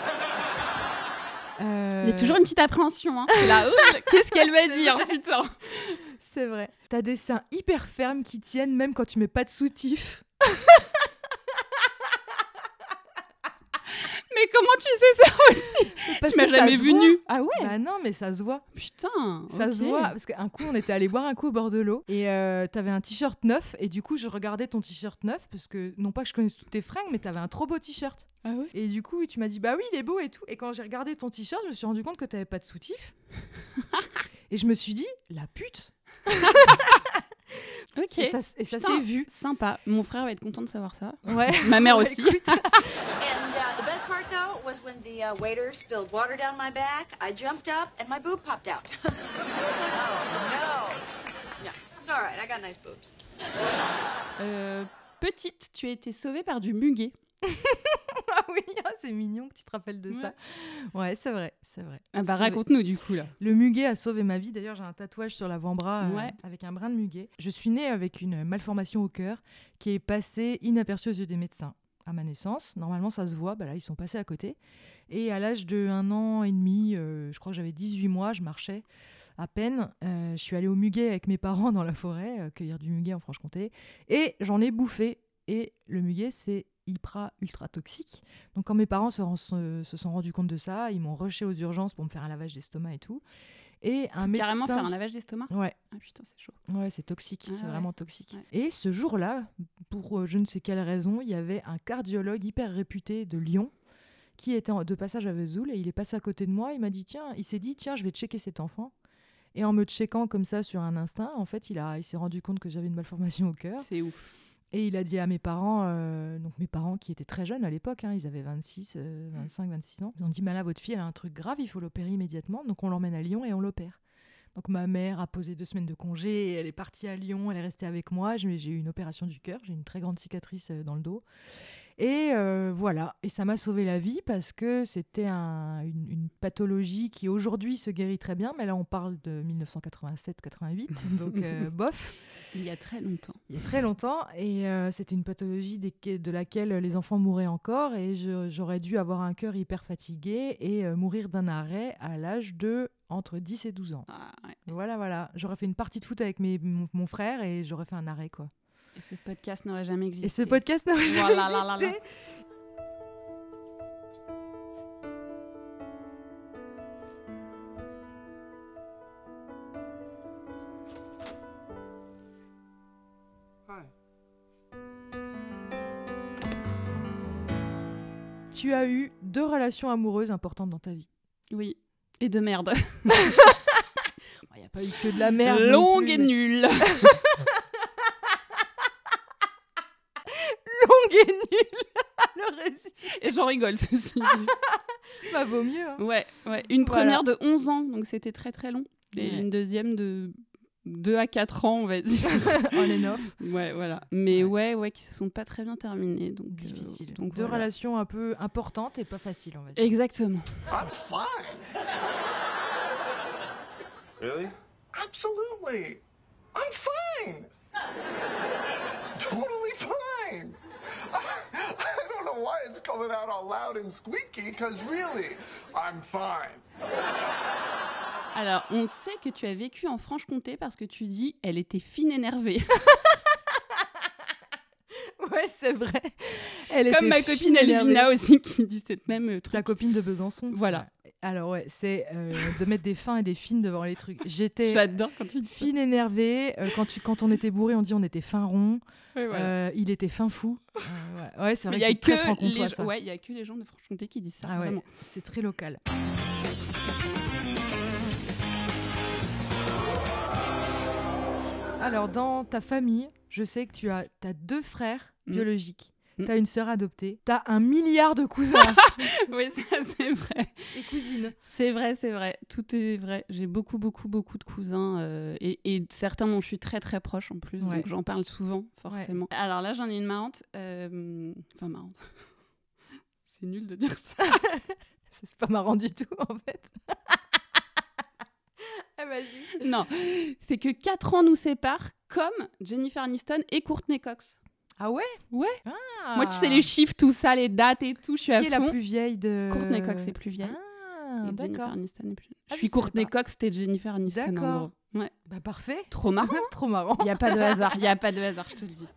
Euh, Il y a toujours une petite appréhension. Hein. T'es là, oh, qu'est-ce qu'elle va C'est dire, vrai. putain. C'est vrai. T'as des seins hyper fermes qui tiennent même quand tu mets pas de soutif. Mais comment tu sais ça aussi? Parce Tu m'as que ça jamais se vu voit. nu. Ah ouais. Bah non, mais ça se voit. Putain. Ça ok. se voit. Parce qu'un coup, on était allé boire un coup au bord de l'eau et euh, t'avais un t-shirt neuf. Et du coup, je regardais ton t-shirt neuf parce que, non pas que je connaisse toutes tes fringues, mais t'avais un trop beau t-shirt. Ah ouais. Et du coup, tu m'as dit, bah oui, il est beau et tout. Et quand j'ai regardé ton t-shirt, je me suis rendu compte que t'avais pas de soutif. Et je me suis dit, la pute. Ok. Et ça, et ça Putain, s'est vu. Sympa. Mon frère va être content de savoir ça. Ouais. Ma mère Ouais, aussi. écoute. And uh, the best part, though, was when the uh, waiter spilled water down my back. I jumped up and my boob popped out. oh, no. Yeah, it's all right. I got nice boobs. Euh, petite, tu as été sauvée par du muguet. Ah oui, ah, c'est mignon que tu te rappelles de ça. Ouais, c'est vrai, c'est vrai. Ah bah Sauvé. raconte-nous du coup là. Le muguet a sauvé ma vie. D'ailleurs, j'ai un tatouage sur l'avant-bras euh, Ouais. avec un brin de muguet. Je suis née avec une malformation au cœur qui est passée inaperçue aux yeux des médecins à ma naissance. Normalement, ça se voit. Bah là, ils sont passés à côté. Et à l'âge de un an et demi, euh, je crois que j'avais dix-huit mois, je marchais à peine. Euh, je suis allée au muguet avec mes parents dans la forêt, euh, cueillir du muguet en Franche-Comté. Et j'en ai bouffé. Et le muguet, c'est hyper ultra toxique. Donc quand mes parents se, ren- se, se sont rendus compte de ça, ils m'ont rushé aux urgences pour me faire un lavage d'estomac et tout. Et un Faut médecin... carrément faire un lavage d'estomac. Ouais, Ah putain, c'est chaud. ouais, c'est toxique, Ah c'est ouais. vraiment toxique. Ouais. Et ce jour-là, pour euh, je ne sais quelle raison, il y avait un cardiologue hyper réputé de Lyon qui était en- de passage à Vesoul et il est passé à côté de moi. Il m'a dit tiens, il s'est dit tiens, je vais checker cet enfant. Et en me checkant comme ça sur un instinct, en fait, il a, il s'est rendu compte que j'avais une malformation au cœur. C'est ouf. Et il a dit à mes parents, euh, donc mes parents qui étaient très jeunes à l'époque, hein, ils avaient vingt-six, euh, vingt-cinq, vingt-six ans, ils ont dit bah là, votre fille, elle a un truc grave, il faut l'opérer immédiatement. Donc on l'emmène à Lyon et on l'opère. Donc ma mère a posé deux semaines de congé, et elle est partie à Lyon, elle est restée avec moi. J'ai j'ai eu une opération du cœur, j'ai une très grande cicatrice euh, dans le dos. Et euh, voilà, et ça m'a sauvé la vie parce que c'était un- une, une pathologie qui aujourd'hui se guérit très bien, mais là on parle de dix-neuf cent quatre-vingt-sept quatre-vingt-huit, donc euh, bof. Il y a très longtemps. Il y a très longtemps, et euh, c'était une pathologie des- de laquelle les enfants mouraient encore, et je- j'aurais dû avoir un cœur hyper fatigué et euh, mourir d'un arrêt à l'âge de entre dix et douze ans. Ah, ouais. Voilà, voilà. J'aurais fait une partie de foot avec mes, mon, mon frère et j'aurais fait un arrêt, quoi. Et ce podcast n'aurait jamais existé. Et ce podcast n'aurait jamais Voilà, là, là, là. existé. Hi. Tu as eu deux relations amoureuses importantes dans ta vie. Oui. Et de merde. Il n'y a pas eu que de la merde. non Longue plus, et mais- nulle. Longue et nulle. Le récit. Et j'en rigole, ceci dit. Bah, vaut mieux. hein. Ouais, ouais. Une Voilà. première de onze ans, donc c'était très très long. Et Ouais. une deuxième de deux à quatre ans, on va dire. On est off. Ouais, voilà. Mais Ouais. ouais, ouais, qui se sont pas très bien terminées. Donc, euh, Difficile. donc Deux voilà. relations un peu importantes et pas faciles, on va dire. Exactement. I'm fine. Really? Absolutely. I'm fine. Totally fine. I, I don't know why it's coming out all loud and squeaky, because really, I'm fine. Alors, on sait que tu as vécu en Franche-Comté parce que tu dis elle était fine énervée. Ouais, c'est vrai. Elle Comme était ma fine copine énervée. Elvina aussi qui dit cette même euh, truc. Ta copine de Besançon. Voilà. Ouais. Alors ouais, c'est euh, de mettre des fins et des fines devant les trucs. J'étais J'adore quand tu dis ça. fine énervée. Euh, quand, tu, quand on était bourré, on dit on était fin rond. Ouais, voilà. Euh, il était fin fou. Euh, ouais. ouais, c'est Mais vrai il y que a c'est très que franc-comtois, les... ça. ouais, il y a que les gens de Franche-Comté qui disent ça. Ah ouais, Vraiment. c'est très local. Alors, dans ta famille, je sais que tu as, t'as deux frères Mm. biologiques. Mm. T'as une sœur adoptée. T'as un milliard de cousins Oui, ça c'est vrai. et cousines. C'est vrai, c'est vrai. Tout est vrai. J'ai beaucoup, beaucoup, beaucoup de cousins euh, et, et certains dont je suis très, très proche en plus. Ouais. Donc j'en parle souvent, forcément. Alors là, j'en ai une marrante. euh, Enfin, marrante. C'est nul de dire ça. C'est pas marrant du tout, en fait. Ah, vas-y. Non, c'est que quatre ans nous séparent, comme Jennifer Aniston et Courtney Cox. Ah ouais? Ouais. Ah. Moi, tu sais, les chiffres, tout ça, les dates et tout, je suis à Qui est fond. la plus vieille de... Courtney Cox est plus vieille. Ah, et Jennifer d'accord. Aniston est plus jeune. Ah, Je suis je savais Courtney pas. Cox, t'es Jennifer Aniston, en D'accord. gros. Ouais. Bah parfait. Trop marrant. Trop marrant. Il n'y a pas de hasard, il n'y a pas de hasard, je te le dis.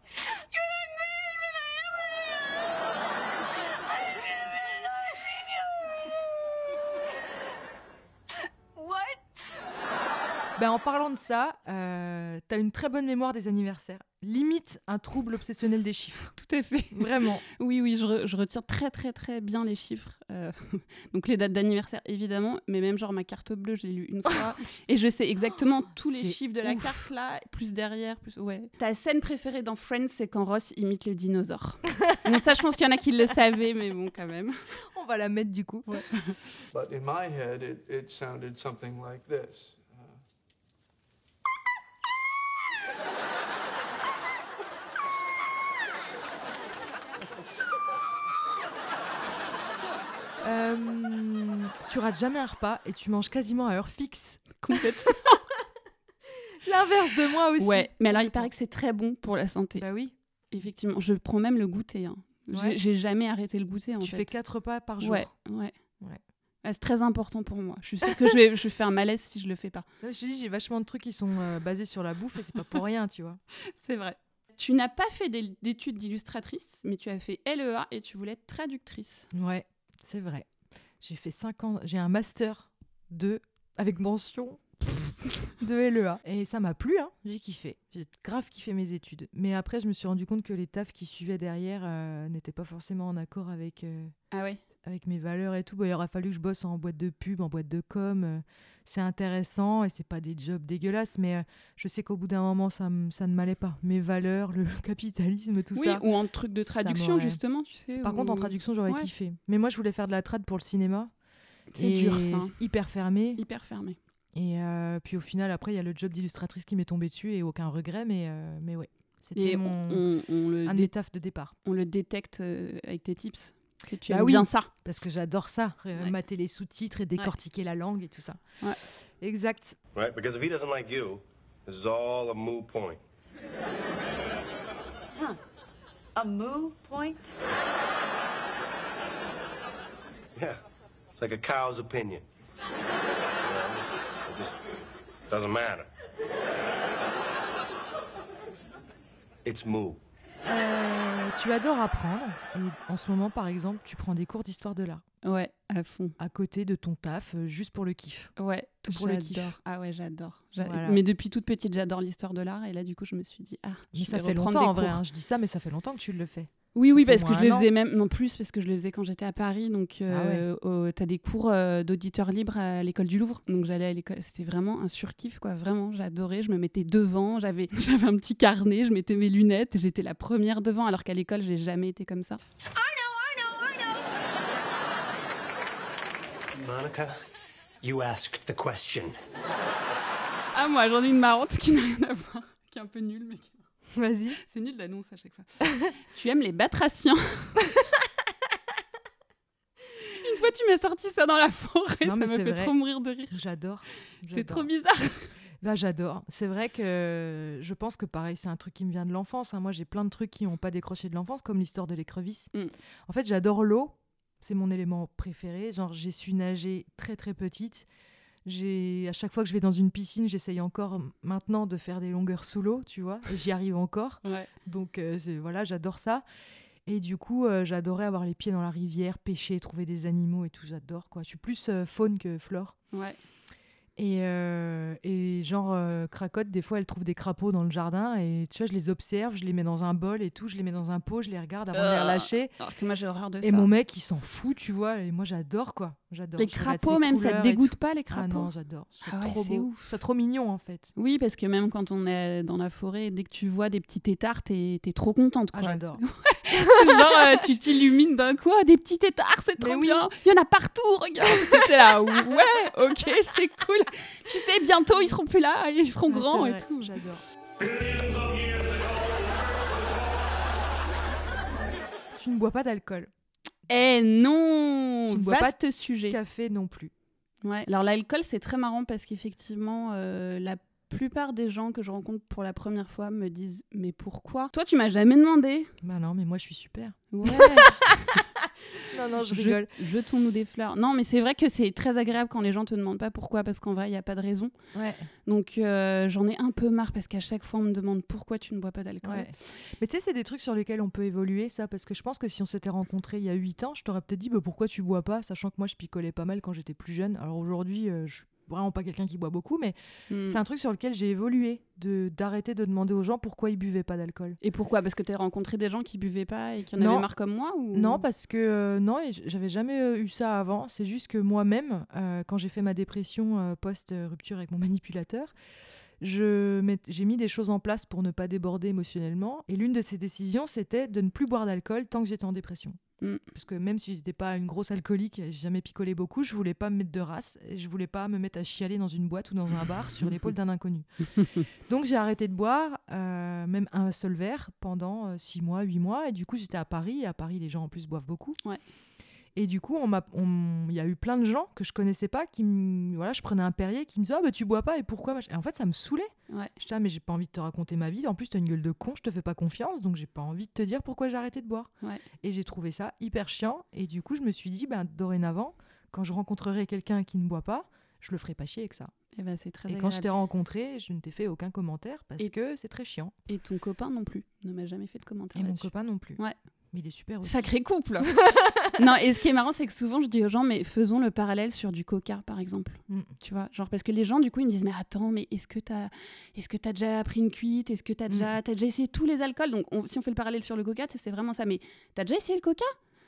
Ben, en parlant de ça, euh, t'as une très bonne mémoire des anniversaires. Limite un trouble obsessionnel des chiffres. Tout à fait. Vraiment. Oui, oui, je, re- je retiens très, très, très bien les chiffres. Euh, donc les dates d'anniversaire, évidemment, mais même genre ma carte bleue, je l'ai lue une fois. Et je sais exactement tous les c'est chiffres de la ouf. carte, là, plus derrière, plus... Ouais. Ta scène préférée dans Friends, c'est quand Ross imite les dinosaures. Bon, ça, je pense qu'il y en a qui le savaient, mais bon, quand même. On va la mettre du coup. But in my head, it, it sounded something like this. Euh, tu rates jamais un repas et tu manges quasiment à heure fixe. Complètement. L'inverse de moi aussi. Ouais, mais alors il paraît que c'est très bon pour la santé. Bah oui. Effectivement, je prends même le goûter. Hein. J'ai- Ouais. J'ai jamais arrêté le goûter, en Tu fait. fais quatre repas par jour. Ouais, ouais. Ouais. Ah, c'est très important pour moi. Je suis sûre que je vais, je vais faire un malaise si je le fais pas. Là, je te dis, j'ai vachement de trucs qui sont euh, basés sur la bouffe et c'est pas pour rien, tu vois. C'est vrai. Tu n'as pas fait d'é- d'études d'illustratrice, mais tu as fait L E A et tu voulais être traductrice. Ouais, c'est vrai. J'ai fait cinq ans, j'ai un master de avec mention de L E A. Et ça m'a plu, hein. J'ai kiffé. J'ai grave kiffé mes études. Mais après, je me suis rendu compte que les tafs qui suivaient derrière euh, n'étaient pas forcément en accord avec, euh, Ah ouais. avec mes valeurs et tout. Bon, il aurait fallu que je bosse en boîte de pub, en boîte de com. euh, c'est intéressant et c'est pas des jobs dégueulasses, mais euh, je sais qu'au bout d'un moment, ça, m- ça ne m'allait pas. Mes valeurs, le capitalisme, tout oui, ça. ou en truc de ça traduction, m'aurait- justement, tu sais. Par ou- contre, en traduction, j'aurais Ouais. kiffé. Mais moi, je voulais faire de la trad pour le cinéma. C'est Et dur, ça. hein. c'est hyper fermé. Hyper fermé. Et euh, puis au final, après, il y a le job d'illustratrice qui m'est tombé dessus et aucun regret, mais, euh, mais ouais. C'était Et mon... on, on le un de dé- mes tafs de départ. on le détecte euh, avec tes tips, que tu Bah aimes oui. bien ça. Parce que j'adore ça, euh, Ouais. mater les sous-titres et décortiquer la langue et tout ça. Ouais. Exact. Right? Because if he doesn't like you, this is all a moot point. Huh. A moo point? Yeah. It's like a cow's opinion. You know, it just doesn't matter. It's moo. Euh, tu adores apprendre. Et en ce moment, par exemple, tu prends des cours d'histoire de l'art. Ouais, à fond. À côté de ton taf, euh, juste pour le kiff. Ouais, Tout pour le kiff. j'adore. Ah ouais, j'adore. J'a- Voilà. Mais depuis toute petite, j'adore l'histoire de l'art. Et là, du coup, je me suis dit, ah, Mais je ça vais fait reprendre longtemps des en vrai. cours. hein. Je dis ça, mais ça fait longtemps que tu le fais. Oui, Ça oui, fait parce au que je moins le un faisais même, non plus, parce que je le faisais quand j'étais à Paris. Donc, Ah euh, au- t'as des cours euh, d'auditeurs libres à l'école du Louvre. Donc, j'allais à l'école. C'était vraiment un surkiff, quoi. Vraiment, j'adorais. Je me mettais devant. J'avais, j'avais un petit carnet. Je mettais mes lunettes. J'étais la première devant, alors qu'à l'école, j'ai jamais été comme ça. Monica, you asked the question. Ah, moi, j'en ai une marrante qui n'a rien à voir, qui est un peu nulle, mais qui- Vas-y. c'est nul l'annonce à chaque fois. Tu aimes les batraciens. Une fois, tu m'as sorti ça dans la forêt, Non, ça mais me c'est fait vrai. trop mourir de rire. J'adore. C'est J'adore. trop bizarre. Bah, j'adore. C'est vrai que je pense que pareil, c'est un truc qui me vient de l'enfance. Hein. Moi, j'ai plein de trucs qui n'ont pas décroché de l'enfance, comme l'histoire de l'écrevisse. Mm. En fait, j'adore l'eau. C'est mon élément préféré. Genre, j'ai su nager très très petite. J'ai... À chaque fois que je vais dans une piscine, j'essaye encore maintenant de faire des longueurs sous l'eau, tu vois. Et j'y arrive encore. Ouais. Donc euh, c'est... voilà, j'adore ça. Et du coup, euh, j'adorais avoir les pieds dans la rivière, pêcher, trouver des animaux et tout. J'adore, quoi. Je suis plus euh, faune que flore. Ouais. Et, euh, et genre, euh, Cracotte, des fois, elle trouve des crapauds dans le jardin. Et tu vois, je les observe, je les mets dans un bol et tout. Je les mets dans un pot, je les regarde avant de les Euh, relâcher. Alors que moi, j'ai horreur de Et ça. mon mec, il s'en fout, tu vois. Et moi, j'adore, quoi. J'adore. Les Je regarde crapauds, ses même, ça te couleurs et dégoûte tout. pas, les Ah crapauds? non, j'adore. C'est Ah ouais, trop c'est beau. ouf. C'est trop mignon, en fait. Oui, parce que même quand on est dans la forêt, dès que tu vois des petits têtards, t'es, t'es trop contente, quoi. Ah, j'adore. C'est genre, euh, tu t'illumines d'un coup, ah, des petits têtards, c'est trop Mais oui. bien. Il y en a partout, regarde. T'es là, ouais, ok, c'est cool. Tu sais, bientôt, ils seront plus là, ils seront Ah, grands c'est et vrai, tout. J'adore. Tu ne bois pas d'alcool. Eh non, Tu ne bois pas vaste sujet. Café non plus. Ouais. Alors l'alcool, c'est très marrant parce qu'effectivement, euh, la plupart des gens que je rencontre pour la première fois me disent « Mais pourquoi ?» Toi, tu m'as jamais demandé. Bah non, mais moi, je suis super. Ouais. Non, non, je Je- rigole. Jetons-nous des fleurs. Non, mais c'est vrai que c'est très agréable quand les gens te demandent pas pourquoi, parce qu'en vrai, il n'y a pas de raison. Ouais. Donc, euh, j'en ai un peu marre parce qu'à chaque fois, on me demande pourquoi tu ne bois pas d'alcool. Ouais. Mais tu sais, c'est des trucs sur lesquels on peut évoluer, ça, parce que je pense que si on s'était rencontrés il y a huit ans, je t'aurais peut-être dit bah, pourquoi tu bois pas, sachant que moi, je picolais pas mal quand j'étais plus jeune. Alors aujourd'hui, euh, je suis vraiment pas quelqu'un qui boit beaucoup, mais Hmm. c'est un truc sur lequel j'ai évolué, de, d'arrêter de demander aux gens pourquoi ils buvaient pas d'alcool. Et pourquoi? Parce que tu as rencontré des gens qui buvaient pas et qui en Non. avaient marre comme moi ou... Non, parce que euh, non, et j- j'avais jamais euh, eu ça avant. C'est juste que moi-même, euh, quand j'ai fait ma dépression euh, post-rupture avec mon manipulateur, je met- j'ai mis des choses en place pour ne pas déborder émotionnellement. Et l'une de ces décisions, c'était de ne plus boire d'alcool tant que j'étais en dépression. Mm. Parce que même si j'étais pas une grosse alcoolique, j'ai jamais picolé beaucoup, je voulais pas me mettre de race, et je voulais pas me mettre à chialer dans une boîte ou dans un bar sur l'épaule d'un inconnu. Donc j'ai arrêté de boire, euh, même un seul verre, pendant euh, six mois, huit mois. Et du coup, j'étais à Paris. Et à Paris, les gens en plus boivent beaucoup. Ouais. Et du coup, on m'a, on- il y a eu plein de gens que je connaissais pas qui me, voilà, je prenais un Perrier qui me disaient ah bah tu bois pas et pourquoi machin. Et en fait, ça me saoulait. Ouais. Je disais ah mais j'ai pas envie de te raconter ma vie. En plus, t'as une gueule de con, je te fais pas confiance, donc j'ai pas envie de te dire pourquoi j'ai arrêté de boire. Ouais. Et j'ai trouvé ça hyper chiant. Et du coup, je me suis dit ben dorénavant, quand je rencontrerai quelqu'un qui ne boit pas, je le ferai pas chier avec ça. Et ben, c'est très Et quand agréable. je t'ai rencontré, je ne t'ai fait aucun commentaire parce Et- que c'est très chiant. Et ton copain non plus ne m'a jamais fait de commentaire Et mon là-dessus. copain non plus. Ouais. Mais il est super aussi. Sacré couple. Non, et ce qui est marrant, c'est que souvent je dis aux gens, mais faisons le parallèle sur du coca, par exemple. Mm. Tu vois, genre parce que les gens, du coup, ils me disent, mais attends, mais est-ce que t'as, est-ce que t'as déjà pris une cuite? Est-ce que t'as déjà, t'as déjà essayé tous les alcools? Donc, on- si on fait le parallèle sur le coca, c'est c'est vraiment ça. Mais t'as déjà essayé le coca?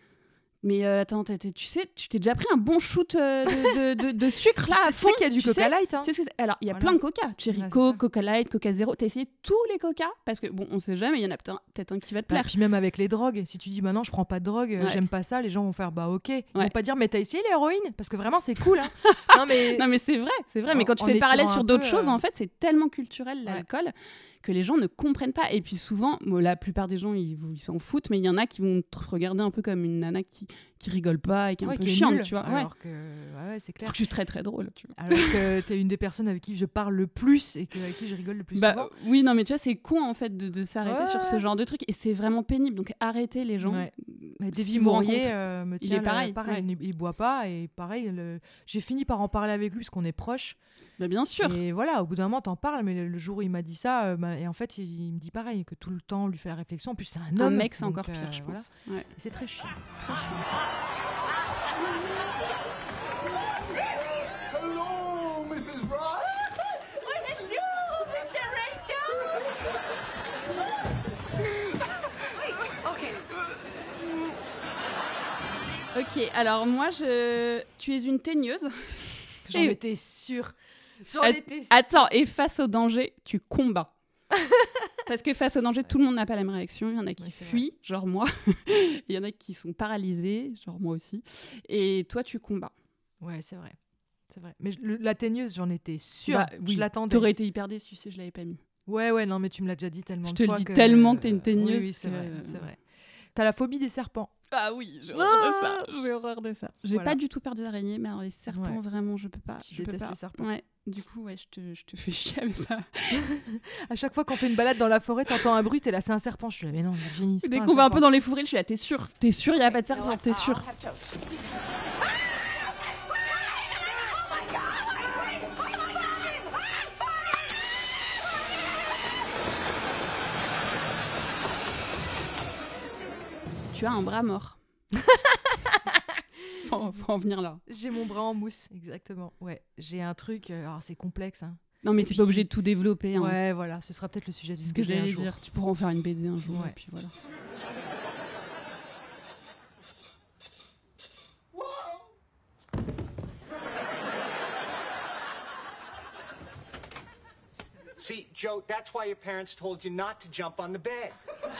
Mais euh, attends, t'as- t'as- tu sais, tu t'es déjà pris un bon shoot euh, de, de, de, de sucre là à Tu sais fond. qu'il y a du tu Coca sais Light. Hein. Tu sais ce que c'est Alors, il y a Voilà. plein de coca. Cherry Ouais, c'est Coke, ça. Coca Light, Coca Zéro. T'as essayé tous les coca? Parce que, bon, on sait jamais, il y en a peut-être peut-être un qui va te Bah, plaire. puis même avec les drogues, si tu dis bah non, je prends pas de drogue, euh, Ouais. j'aime pas ça, les gens vont faire bah ok. Ils Ouais. vont pas dire mais t'as essayé l'héroïne parce que vraiment c'est cool. Hein. non mais Non mais c'est vrai, c'est vrai. En- Mais quand tu en fais le parallèle étirant sur un d'autres peu, choses, euh, en fait, c'est tellement culturel l'alcool que les gens ne comprennent pas. Et puis souvent, bon, la plupart des gens, ils, ils s'en foutent, mais il y en a qui vont te regarder un peu comme une nana qui, qui rigole pas et qui est ouais, un peu qui est chiante, nul, tu vois. Ouais. Alors que ouais, ouais, c'est clair. Alors que je suis très très drôle, tu vois. Alors que t'es une des personnes avec qui je parle le plus et que, avec qui je rigole le plus Bah souvent. oui, non mais tu vois, c'est con en fait de, de s'arrêter Ouais, sur ce ouais. genre de truc et c'est vraiment pénible. Donc arrêtez les gens. Ouais. Mais Si Davy vous Mourier rencontrez- euh, me il tient est le- pareil, il, il boit pas et pareil, le- j'ai fini par en parler avec lui parce qu'on est proches. Bah, bien sûr. Et voilà, au bout d'un moment, t'en parles, mais le, le jour où il m'a dit ça, euh, bah, et en fait, il, il me dit pareil, que tout le temps, on lui fait la réflexion. En plus, c'est un Un homme. mec, c'est donc, encore pire, euh, je voilà. pense. Ouais. Et c'est très chiant. Très chiant. Hello, missus Ross. Oh, hello, Mister Rachel! Okay. Ok, alors moi, je... tu es une teigneuse. J'en Et- étais sûre. J'en At- étais sûre. Attends, et face au danger, tu combats. Parce que face au danger, tout le monde n'a pas la même réaction. Il y en a qui Ouais, c'est fuient, genre moi. Il y en a qui sont paralysés, genre moi aussi. Et toi, tu combats. Ouais, c'est vrai. C'est vrai. Mais je- le- la teigneuse, j'en étais sûre. Bah, oui. Je l'attendais. T'aurais été hyper déçu si je l'avais pas mis. Ouais, ouais, non, mais tu me l'as déjà dit tellement Je de te le fois. dis que- tellement que t'es une Oui, teigneuse Oui, c'est que- vrai, c'est vrai. T'as la phobie des serpents. Ah oui, j'ai horreur de ça. J'ai horreur de ça. J'ai Voilà. pas du tout peur des araignées, mais alors les serpents, Ouais. vraiment, je peux pas. Tu je peux détestes pas. les serpents. Ouais. Du coup, ouais, je te, je te fais chier avec ça. À chaque fois qu'on fait une balade dans la forêt, t'entends un bruit, t'es là, c'est un serpent. Je suis là, mais non, Virginie, c'est Dès pas qu'on un va un serpent. peu dans les fourrés, je suis là, t'es sûre T'es sûre, il n'y a pas de serpent, t'es sûre I'll have toast. Tu as un bras mort. faut, faut en venir là. J'ai mon bras en mousse, exactement. Ouais, j'ai un truc. euh, Alors, c'est complexe. Hein. Non, mais Et t'es puis- pas obligé de tout développer. Hein. Ouais, voilà, ce sera peut-être le sujet d'une C'est ce que B D un j'allais jour. dire. Tu pourras en faire une B D un jour. Ouais. Et puis voilà. See, Joe, that's why your parents told you not to jump on the bed.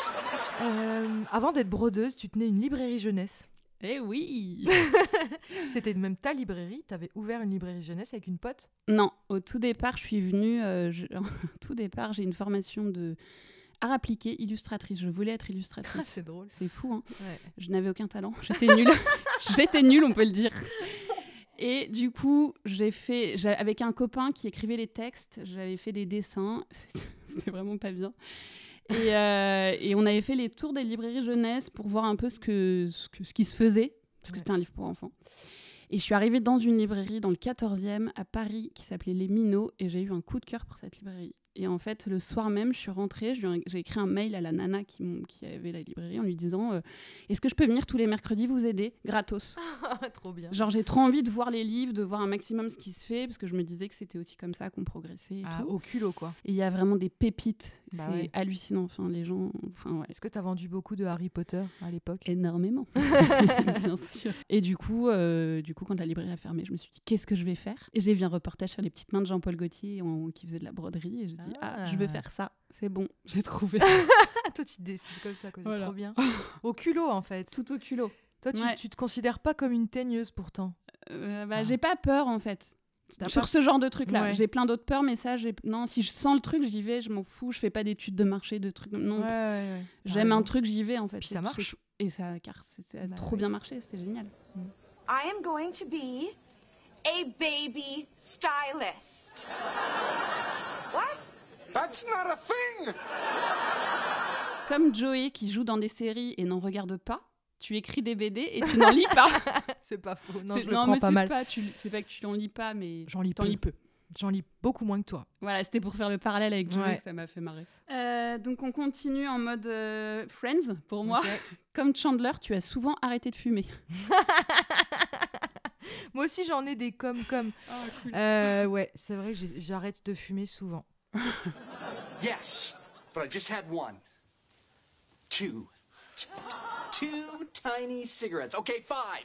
Euh, avant d'être brodeuse, tu tenais une librairie jeunesse. Eh oui. C'était même ta librairie. T'avais ouvert une librairie jeunesse avec une pote. Non, au tout départ, je suis venue. Euh, je... au tout départ, j'ai une formation de art appliqué, illustratrice. Je voulais être illustratrice. c'est drôle. C'est fou, hein. Ouais. Je n'avais aucun talent. J'étais nulle. J'étais nulle, on peut le dire. Et du coup, j'ai fait, j'ai- avec un copain qui écrivait les textes, j'avais fait des dessins. C'était vraiment pas bien. Et, euh, et on avait fait les tours des librairies jeunesse pour voir un peu ce, que, ce, que, ce qui se faisait, parce que Ouais. c'était un livre pour enfants. Et je suis arrivée dans une librairie dans le quatorzième à Paris qui s'appelait Les Minots, et j'ai eu un coup de cœur pour cette librairie. Et en fait, le soir même, je suis rentrée, je lui ai- j'ai écrit un mail à la nana qui, m'ont- qui avait la librairie en lui disant euh, est-ce que je peux venir tous les mercredis vous aider gratos. Trop bien. Genre, j'ai trop envie de voir les livres, de voir un maximum ce qui se fait, parce que je me disais que c'était aussi comme ça qu'on progressait et Ah, tout. au culot, quoi. Et il y a vraiment des pépites. Bah c'est ouais. hallucinant. Enfin, les gens. Enfin, ouais. Est-ce que t'as vendu beaucoup de Harry Potter à l'époque? Énormément, bien sûr. Et du coup, euh, du coup, quand la librairie a fermé, je me suis dit qu'est-ce que je vais faire. Et j'ai vu un reportage sur les petites mains de Jean-Paul Gaultier en- qui faisait de la broderie. Et j'ai dit ah, Ah. je vais faire ça. C'est bon, j'ai trouvé. Ah, toi, tu te décides comme ça, quoi. C'est Voilà. trop bien. Au culot, en fait. Tout au culot. Toi, tu, Ouais. tu te considères pas comme une teigneuse, pourtant. Euh, bah, Ah. J'ai pas peur en fait. T'as Sur pas- ce genre de truc-là, Ouais. j'ai plein d'autres peurs, mais ça, j'ai... non, si je sens le truc, j'y vais, je m'en fous, je fais pas d'études de marché, de trucs. Non, Ouais, ouais, ouais. T'as j'aime un raison. truc, j'y vais en fait. Puis C'est- ça marche. c'est tout. Et ça, car c'est- ça a Bah trop oui. bien marché, c'était génial. I am going to be a baby stylist. What? That's not a thing! Comme Joey qui joue dans des séries et n'en regarde pas, tu écris des B D et tu n'en lis pas. C'est pas faux. Non, C'est- je le prends mais pas c'est mal. pas, tu... c'est pas que tu n'en lis pas, mais J'en lis t'en peu. lis peu. J'en lis beaucoup moins que toi. Voilà, c'était pour faire le parallèle avec Joey Ouais. que ça m'a fait marrer. Euh, donc on continue en mode euh, Friends pour moi. Ok. Comme Chandler, tu as souvent arrêté de fumer. Moi aussi, j'en ai des comme comme. Euh, ouais, c'est vrai, j'ai- j'arrête de fumer souvent. Yes, but I just had one. Two. T- Two tiny cigarettes. Okay, five.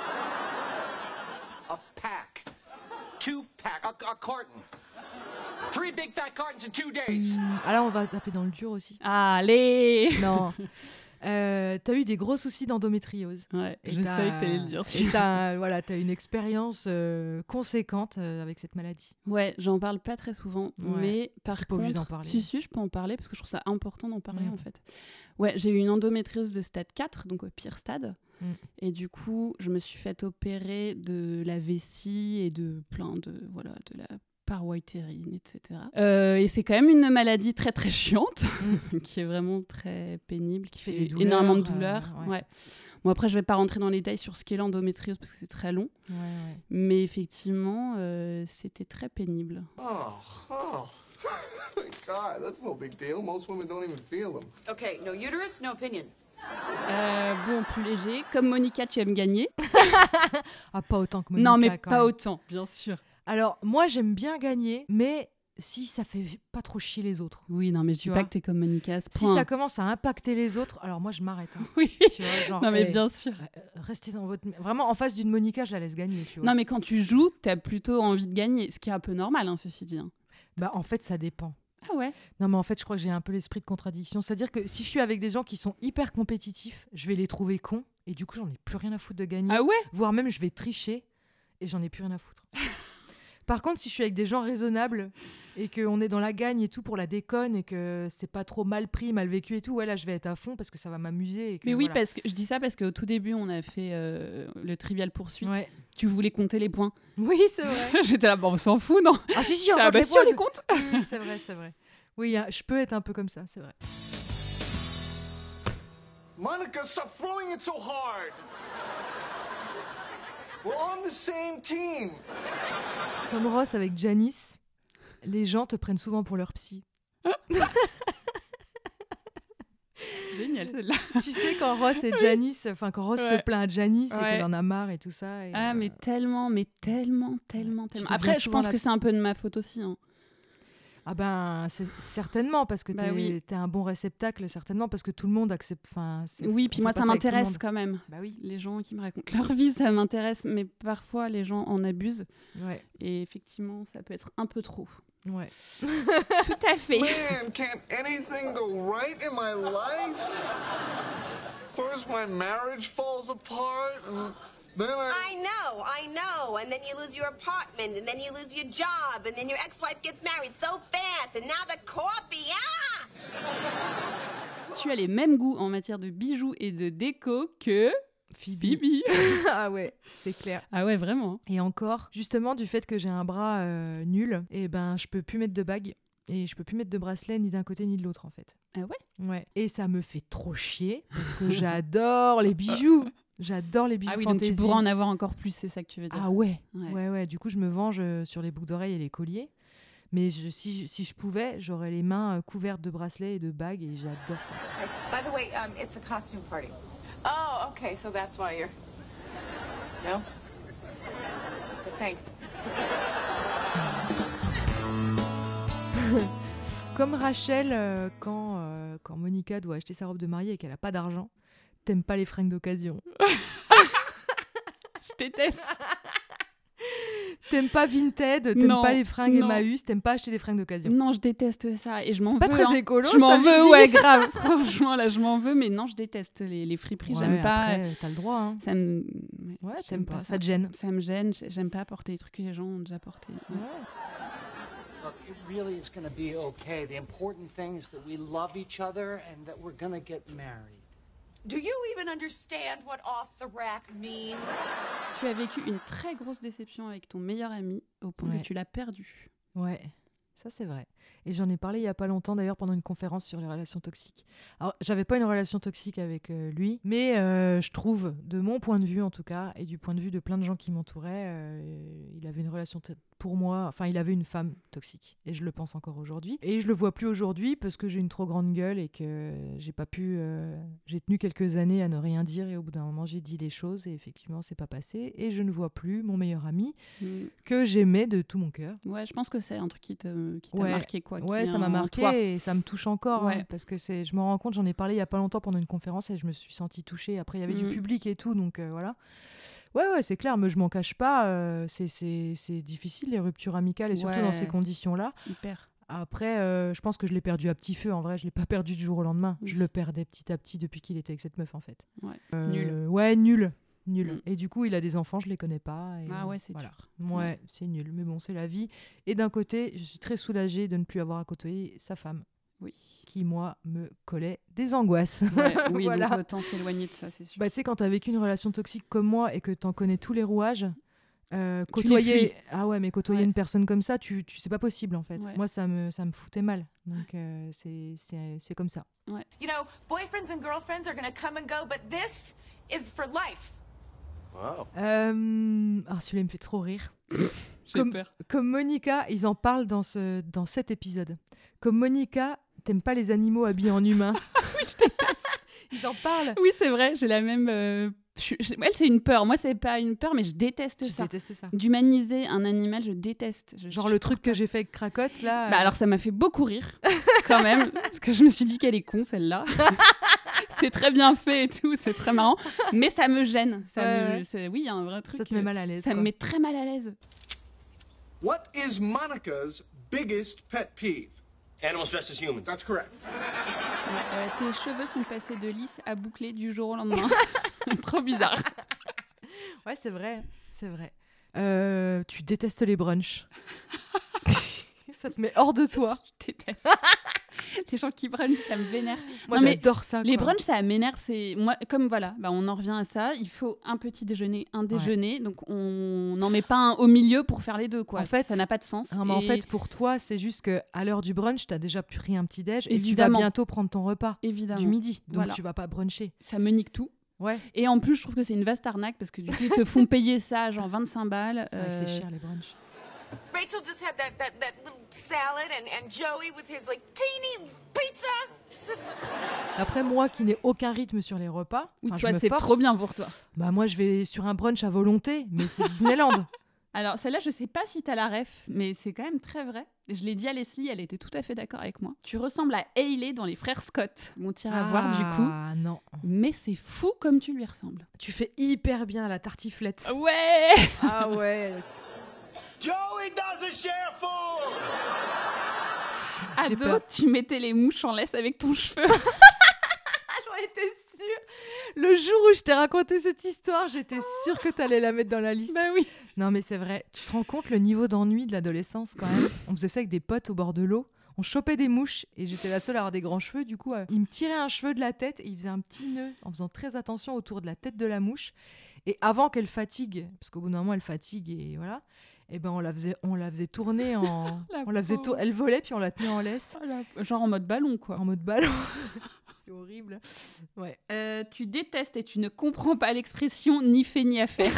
A pack. Two pack. A, a carton. Three big fat cartons in two days. Ah là, on va taper dans le dur aussi. Allez. Non. Euh, t'as eu des gros soucis d'endométriose. Ouais, Et je t'as- savais que t'allais le dire. et t'as, voilà, t'as une expérience euh, conséquente euh, avec cette maladie. Ouais, j'en parle pas très souvent, Ouais, mais par t'es pas contre, obligé d'en parler. si si, je peux en parler parce que je trouve ça important d'en parler Mm. en fait. Ouais, j'ai eu une endométriose de stade quatre, donc au pire stade, Mm. et du coup, je me suis fait opérer de la vessie et de plein de voilà de la paroi utérine, et cetera. Euh, et c'est quand même une maladie très très chiante, qui est vraiment très pénible, qui Fait fait des douleurs, énormément de euh, douleurs. ouais. ouais. Bon après, je vais pas rentrer dans les détails sur ce qu'est l'endométriose parce que c'est très long. Ouais, ouais. Mais effectivement, euh, c'était très pénible. Oh, oh. God, that's no big deal. Most women don't even feel them. Okay, no uterus, no opinion. Euh, bon, plus léger. Comme Monica, tu aimes gagner. Ah, pas autant que Monica. non, mais quand pas même. autant, bien sûr. Alors, moi, j'aime bien gagner, mais si ça fait pas trop chier les autres. Oui, non, mais je Tu dis vois. pas que t'es comme Monica à ce Si point. ça commence à impacter les autres, alors moi, je m'arrête. hein. Oui. Tu vois, genre, Non, mais eh, bien sûr. euh, restez dans votre... Vraiment, en face d'une Monica, je la laisse gagner, tu vois. Non, mais quand tu joues, t'as plutôt envie de gagner, ce qui est un peu normal, hein, ceci dit. hein. Bah, en fait, ça dépend. Ah ouais. Non, mais en fait, je crois que j'ai un peu l'esprit de contradiction. C'est-à-dire que si je suis avec des gens qui sont hyper compétitifs, je vais les trouver cons, et du coup, j'en ai plus rien à foutre de gagner. Ah ouais. Voire même, je vais tricher, et j'en ai plus rien à foutre. Par contre, si je suis avec des gens raisonnables, et qu'on est dans la gagne et tout pour la déconne, et que c'est pas trop mal pris, mal vécu et tout, ouais, là, je vais être à fond parce que ça va m'amuser. Et que, Mais oui, voilà. parce que je dis ça parce qu'au tout début, on a fait euh, le Trivial Poursuite. Ouais. tu voulais compter les points. Oui, c'est vrai. J'étais là, bon, on s'en fout, non? Ah si, si, on Ah compte bah les si, on points. les compte. Oui, c'est vrai, c'est vrai. Oui, hein, je peux être un peu comme ça, c'est vrai. Monica, stop throwing it so hard. We're on the same team. Comme Ross avec Janice, les gens te prennent souvent pour leur psy. Génial, celle-là. Tu sais, quand Ross et Janice, enfin quand Ross Ouais. se plaint à Janice et Ouais. qu'elle en a marre et tout ça. Et, Ah, euh, mais tellement, mais tellement, tellement, Tu tellement. deviens Après, je souvent pense la que c'est psy. un peu de ma faute aussi. Hein. Ah ben, c'est certainement, parce que Bah t'es oui. t'es un bon réceptacle, certainement, parce que tout le monde accepte... Enfin, c'est- Oui, on puis fait moi, pas ça avec tout le m'intéresse monde. quand même. Bah oui. Les gens qui me racontent leur vie, ça m'intéresse, mais parfois, les gens en abusent. Ouais, Et effectivement, ça peut être un peu trop. ouais. Tout à fait. Man, can't anything go right in my life? First, my marriage falls apart, and then I... I know, I know. And then you lose your apartment, and then you lose your job, and then your ex-wife gets married so fast, and now the coffee, ah! Tu as les mêmes goûts en matière de bijoux et de déco que Phoebe. Bibi. Ah ouais, c'est clair. Ah ouais, vraiment. Et encore, justement, du fait que j'ai un bras euh, nul, et ben, je peux plus mettre de bague, et je peux plus mettre de bracelet ni d'un côté ni de l'autre, en fait. Ah ouais? Ouais. Et ça me fait trop chier, parce que j'adore les bijoux. J'adore les bijoux Ah oui, donc fantaisie. tu pourras en avoir encore plus, c'est ça que tu veux dire. Ah ouais. Ouais. ouais, ouais. Du coup, je me venge euh, sur les boucles d'oreilles et les colliers. Mais je, si, je- si je pouvais, j'aurais les mains euh, couvertes de bracelets et de bagues, et j'adore ça. By the way, um, it's a costume party. Oh, okay, so that's why you're... No? But thanks. Comme Rachel, euh, quand, euh, quand Monica doit acheter sa robe de mariée et qu'elle a pas d'argent, t'aimes pas les fringues d'occasion. Je déteste. T'aimes pas Vinted, t'aimes Non, pas les fringues non. Emmaüs, t'aimes pas acheter des fringues d'occasion. Non, je déteste ça et je m'en veux. pas très hein. écolo, Je m'en ça, veux, Virginie. ouais, grave. Franchement, là, je m'en veux, mais non, je déteste les, les friperies. Ouais, J'aime pas. après, t'as le droit. Hein. Ça me. Ouais, j'aime t'aimes pas, ça te gêne. Ça me gêne. j'ai- J'aime pas porter des trucs que les gens ont déjà portés. Ouais. Look, it really is going to be okay. The important thing is that we love each other and that we're going to get married. Do you even understand what off the rack means? Tu as vécu une très grosse déception avec ton meilleur ami au point Ouais. que tu l'as perdu. Ouais, ça c'est vrai. Et j'en ai parlé il y a pas longtemps d'ailleurs pendant une conférence sur les relations toxiques. Alors, j'avais pas une relation toxique avec euh, lui, mais euh, je trouve, de mon point de vue en tout cas, et du point de vue de plein de gens qui m'entouraient, euh, il avait une relation t- pour moi, enfin il avait une femme toxique. Et je le pense encore aujourd'hui. Et je le vois plus aujourd'hui parce que j'ai une trop grande gueule et que j'ai pas pu... euh, j'ai tenu quelques années à ne rien dire et au bout d'un moment j'ai dit les choses et effectivement c'est pas passé. Et je ne vois plus mon meilleur ami Mm. que j'aimais de tout mon cœur. Ouais, je pense que c'est un truc qui te- qui t'a Ouais. marqué, quoi. qui Ouais, est ça m'a en marqué toi. et ça me touche encore. Ouais. hein, parce que c'est, je me rends compte, j'en ai parlé il y a pas longtemps pendant une conférence et je me suis sentie touchée. Après, il y avait du Mm. public et tout, donc euh, voilà. Ouais, ouais, c'est clair, mais je m'en cache pas. euh, c'est, c'est, c'est difficile, les ruptures amicales, et surtout Ouais. dans ces conditions-là. Hyper. Après, euh, je pense que je l'ai perdu à petit feu. En vrai, je l'ai pas perdu du jour au lendemain. Oui. Je le perdais petit à petit depuis qu'il était avec cette meuf, en fait. Ouais. Euh, Nul. Ouais, nul. Nul. Mm. Et du coup, il a des enfants, je les connais pas. et Ah ouais, c'est voilà. dur. Ouais, c'est nul. Mais bon, c'est la vie. Et d'un côté, je suis très soulagée de ne plus avoir à côtoyer sa femme. Oui. Qui, moi, me collait des angoisses. Ouais, oui, Voilà. donc autant s'éloigner de ça, c'est sûr. Bah, tu sais, quand t'as vécu une relation toxique comme moi et que t'en connais tous les rouages, euh, les côtoyer... fuis. Ah ouais, mais côtoyer Ouais. une personne comme ça, tu, tu... c'est pas possible, en fait. Ouais. Moi, ça me, ça me foutait mal. Donc, euh, c'est, c'est, c'est comme ça. You know, boyfriends and girlfriends are gonna come and go, but this is for life. Wow. Euh... Ah, celui-là il me fait trop rire. J'ai comme, peur. comme Monica, ils en parlent dans, ce, dans cet épisode. Comme Monica, t'aimes pas les animaux habillés en humain. Oui, je déteste. Ils en parlent. Oui, c'est vrai, j'ai la même. euh, je- je- Elle, c'est une peur. Moi, c'est pas une peur, mais je déteste Tu ça. détestes ça. D'humaniser un animal, je déteste. Je Genre le supporte truc que pas. j'ai fait avec Cracotte, là. Bah euh, alors, ça m'a fait beaucoup rire, quand même, parce que je me suis dit qu'elle est con, celle-là. C'est très bien fait et tout, c'est très marrant, mais ça me gêne. Ça Ouais, me- ouais. c'est- Oui, il y a un vrai truc. ça te met euh, mal à l'aise. Ça me quoi. met très mal à l'aise. What is Monica's biggest pet peeve? Animals dressed as humans. That's correct. Ouais, euh, tes cheveux sont passés de lisse à bouclés du jour au lendemain. Trop bizarre. Ouais, c'est vrai. C'est vrai. Euh, tu détestes les brunchs. Ça te met hors de toi. Je déteste. Les gens qui brunchent, ça me vénère. Moi, Non, mais j'adore ça. Les quoi. brunchs, ça m'énerve. C'est moi, comme voilà, bah, on en revient à ça. Il faut un petit déjeuner, un déjeuner. Donc on n'en met pas un au milieu pour faire les deux, quoi. En fait, ça n'a pas de sens. Non, mais en Et fait, pour toi, c'est juste que à l'heure du brunch, t'as déjà pris un petit déj et tu vas Évidemment. bientôt prendre ton repas évidemment, du midi. Donc Voilà. tu vas pas bruncher. ça me nique tout. Ouais. Et en plus, je trouve que c'est une vaste arnaque parce que du coup, ils te font payer ça, genre vingt-cinq balles. C'est vrai que euh, c'est cher les brunchs. Rachel just had that, that, that little salad and, and Joey with his like teeny pizza. It's just... Après, moi qui n'ai aucun rythme sur les repas, Oui, enfin, je toi, me c'est force. trop bien pour toi. Bah moi, je vais sur un brunch à volonté, mais c'est Disneyland. Alors, celle-là, je sais pas si t'as la ref, mais c'est quand même très vrai. Je l'ai dit à Leslie, elle était tout à fait d'accord avec moi. Tu ressembles à Hailey dans Les Frères Scott. On t'ira voir du coup. Ah non. Mais c'est fou comme tu lui ressembles. Tu fais hyper bien la tartiflette. Ouais. Ah ouais. Joey doesn't share food! J'ai Ado, peur. tu mettais les mouches en laisse avec ton cheveu. J'en étais sûre. Le jour où je t'ai raconté cette histoire, j'étais sûre que t'allais la mettre dans la liste. Bah oui. Non mais c'est vrai. Tu te rends compte le niveau d'ennui de l'adolescence quand même. On faisait ça avec des potes au bord de l'eau. On chopait des mouches et j'étais la seule à avoir des grands cheveux. Du coup, euh, il me tirait un cheveu de la tête et il faisait un petit nœud en faisant très attention autour de la tête de la mouche. Et avant qu'elle fatigue, parce qu'au bout d'un moment elle fatigue et voilà, et ben on la faisait, on la faisait tourner en, La on la faisait, pauvre. tour- elle volait puis on la tenait en laisse, Genre en mode ballon, quoi. en mode ballon. C'est horrible. Ouais. Euh, tu détestes et tu ne comprends pas l'expression ni fait ni à faire.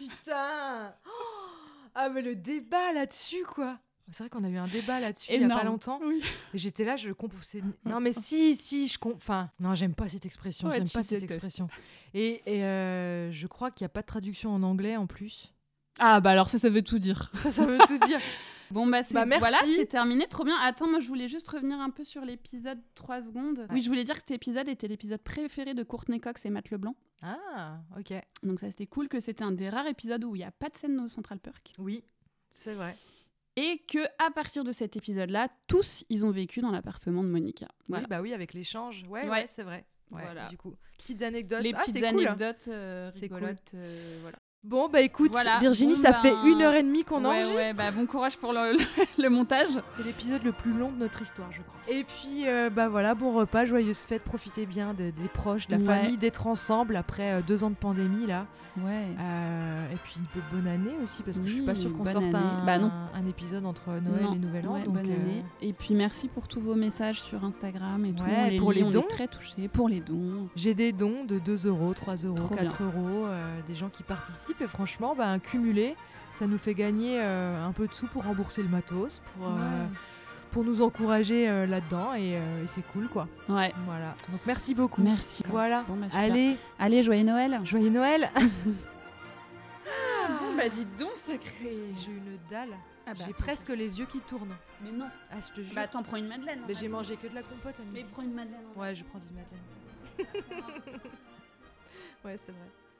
Putain. Oh ah mais le débat là-dessus quoi. C'est vrai qu'on a eu un débat là-dessus il y a pas Énorme. longtemps. Oui. Et j'étais là, je comprends. c'est- Non mais si, si, je comprends. Enfin, non, j'aime pas cette expression. Ouais, j'aime tu pas cette détestes. expression. Et, et euh, je crois qu'il y a pas de traduction en anglais en plus. Ah bah alors ça, ça veut tout dire. Ça, ça veut tout dire. Bon bah, c'est, Bah, merci. voilà, c'est terminé, trop bien. Attends, moi je voulais juste revenir un peu sur l'épisode trois secondes. Ouais. Oui, je voulais dire que cet épisode était l'épisode préféré de Courtney Cox et Matt LeBlanc. Ah, ok. Donc ça c'était cool, que c'était un des rares épisodes où il n'y a pas de scène au Central Perk. Oui, c'est vrai. Et que à partir de cet épisode-là, tous ils ont vécu dans l'appartement de Monica. Voilà. Oui, bah oui, avec l'échange. Ouais, Ouais. ouais, c'est vrai. Ouais, Voilà. Du coup, petites anecdotes. Les Ah, petites c'est cool. anecdotes euh, C'est cool. rigolotes. euh, voilà. Bon, bah écoute, Voilà. Virginie, Bon, ça ben, fait une heure et demie qu'on ouais, enregistre. ouais, bah bon courage pour le, le- le montage. C'est l'épisode le plus long de notre histoire, je crois. Et puis, euh, bah voilà, bon repas, joyeuse fête, profitez bien de- des proches, de la Ouais. famille, d'être ensemble après euh, deux ans de pandémie, là. Ouais. Euh, et puis, une peu bonne année aussi, parce que je suis pas Oui, sûre qu'on bonne sorte année. un, Bah non. un épisode entre Noël Non, et Nouvel An. ouais, donc, bonne euh, année. Et puis merci pour tous vos messages sur Instagram et tout. Ouais, On les pour lit, les on dons. est très touchés. Pour les dons. J'ai des dons de deux euros, trois euros, Trop quatre euros, euh, des gens qui participent. Et franchement, bah, un cumulé, ça nous fait gagner euh, un peu de sous pour rembourser le matos, pour, euh, Ouais. pour nous encourager euh, là-dedans. Et, euh, et c'est cool, quoi. Ouais. Voilà. Donc merci beaucoup. Merci. Voilà. Bon, bah, super. Allez, Allez, joyeux Noël. joyeux Noël. Bon, bah dis donc, sacré. J'ai une dalle. Ah bah, J'ai attends. presque les yeux qui tournent. Mais non. Ah, je te jure. Bah attends, prends une madeleine. Mais j'ai Attends. mangé que de la compote à midi. Mais prends une madeleine. Ouais, je prends du madeleine. Ouais, c'est vrai.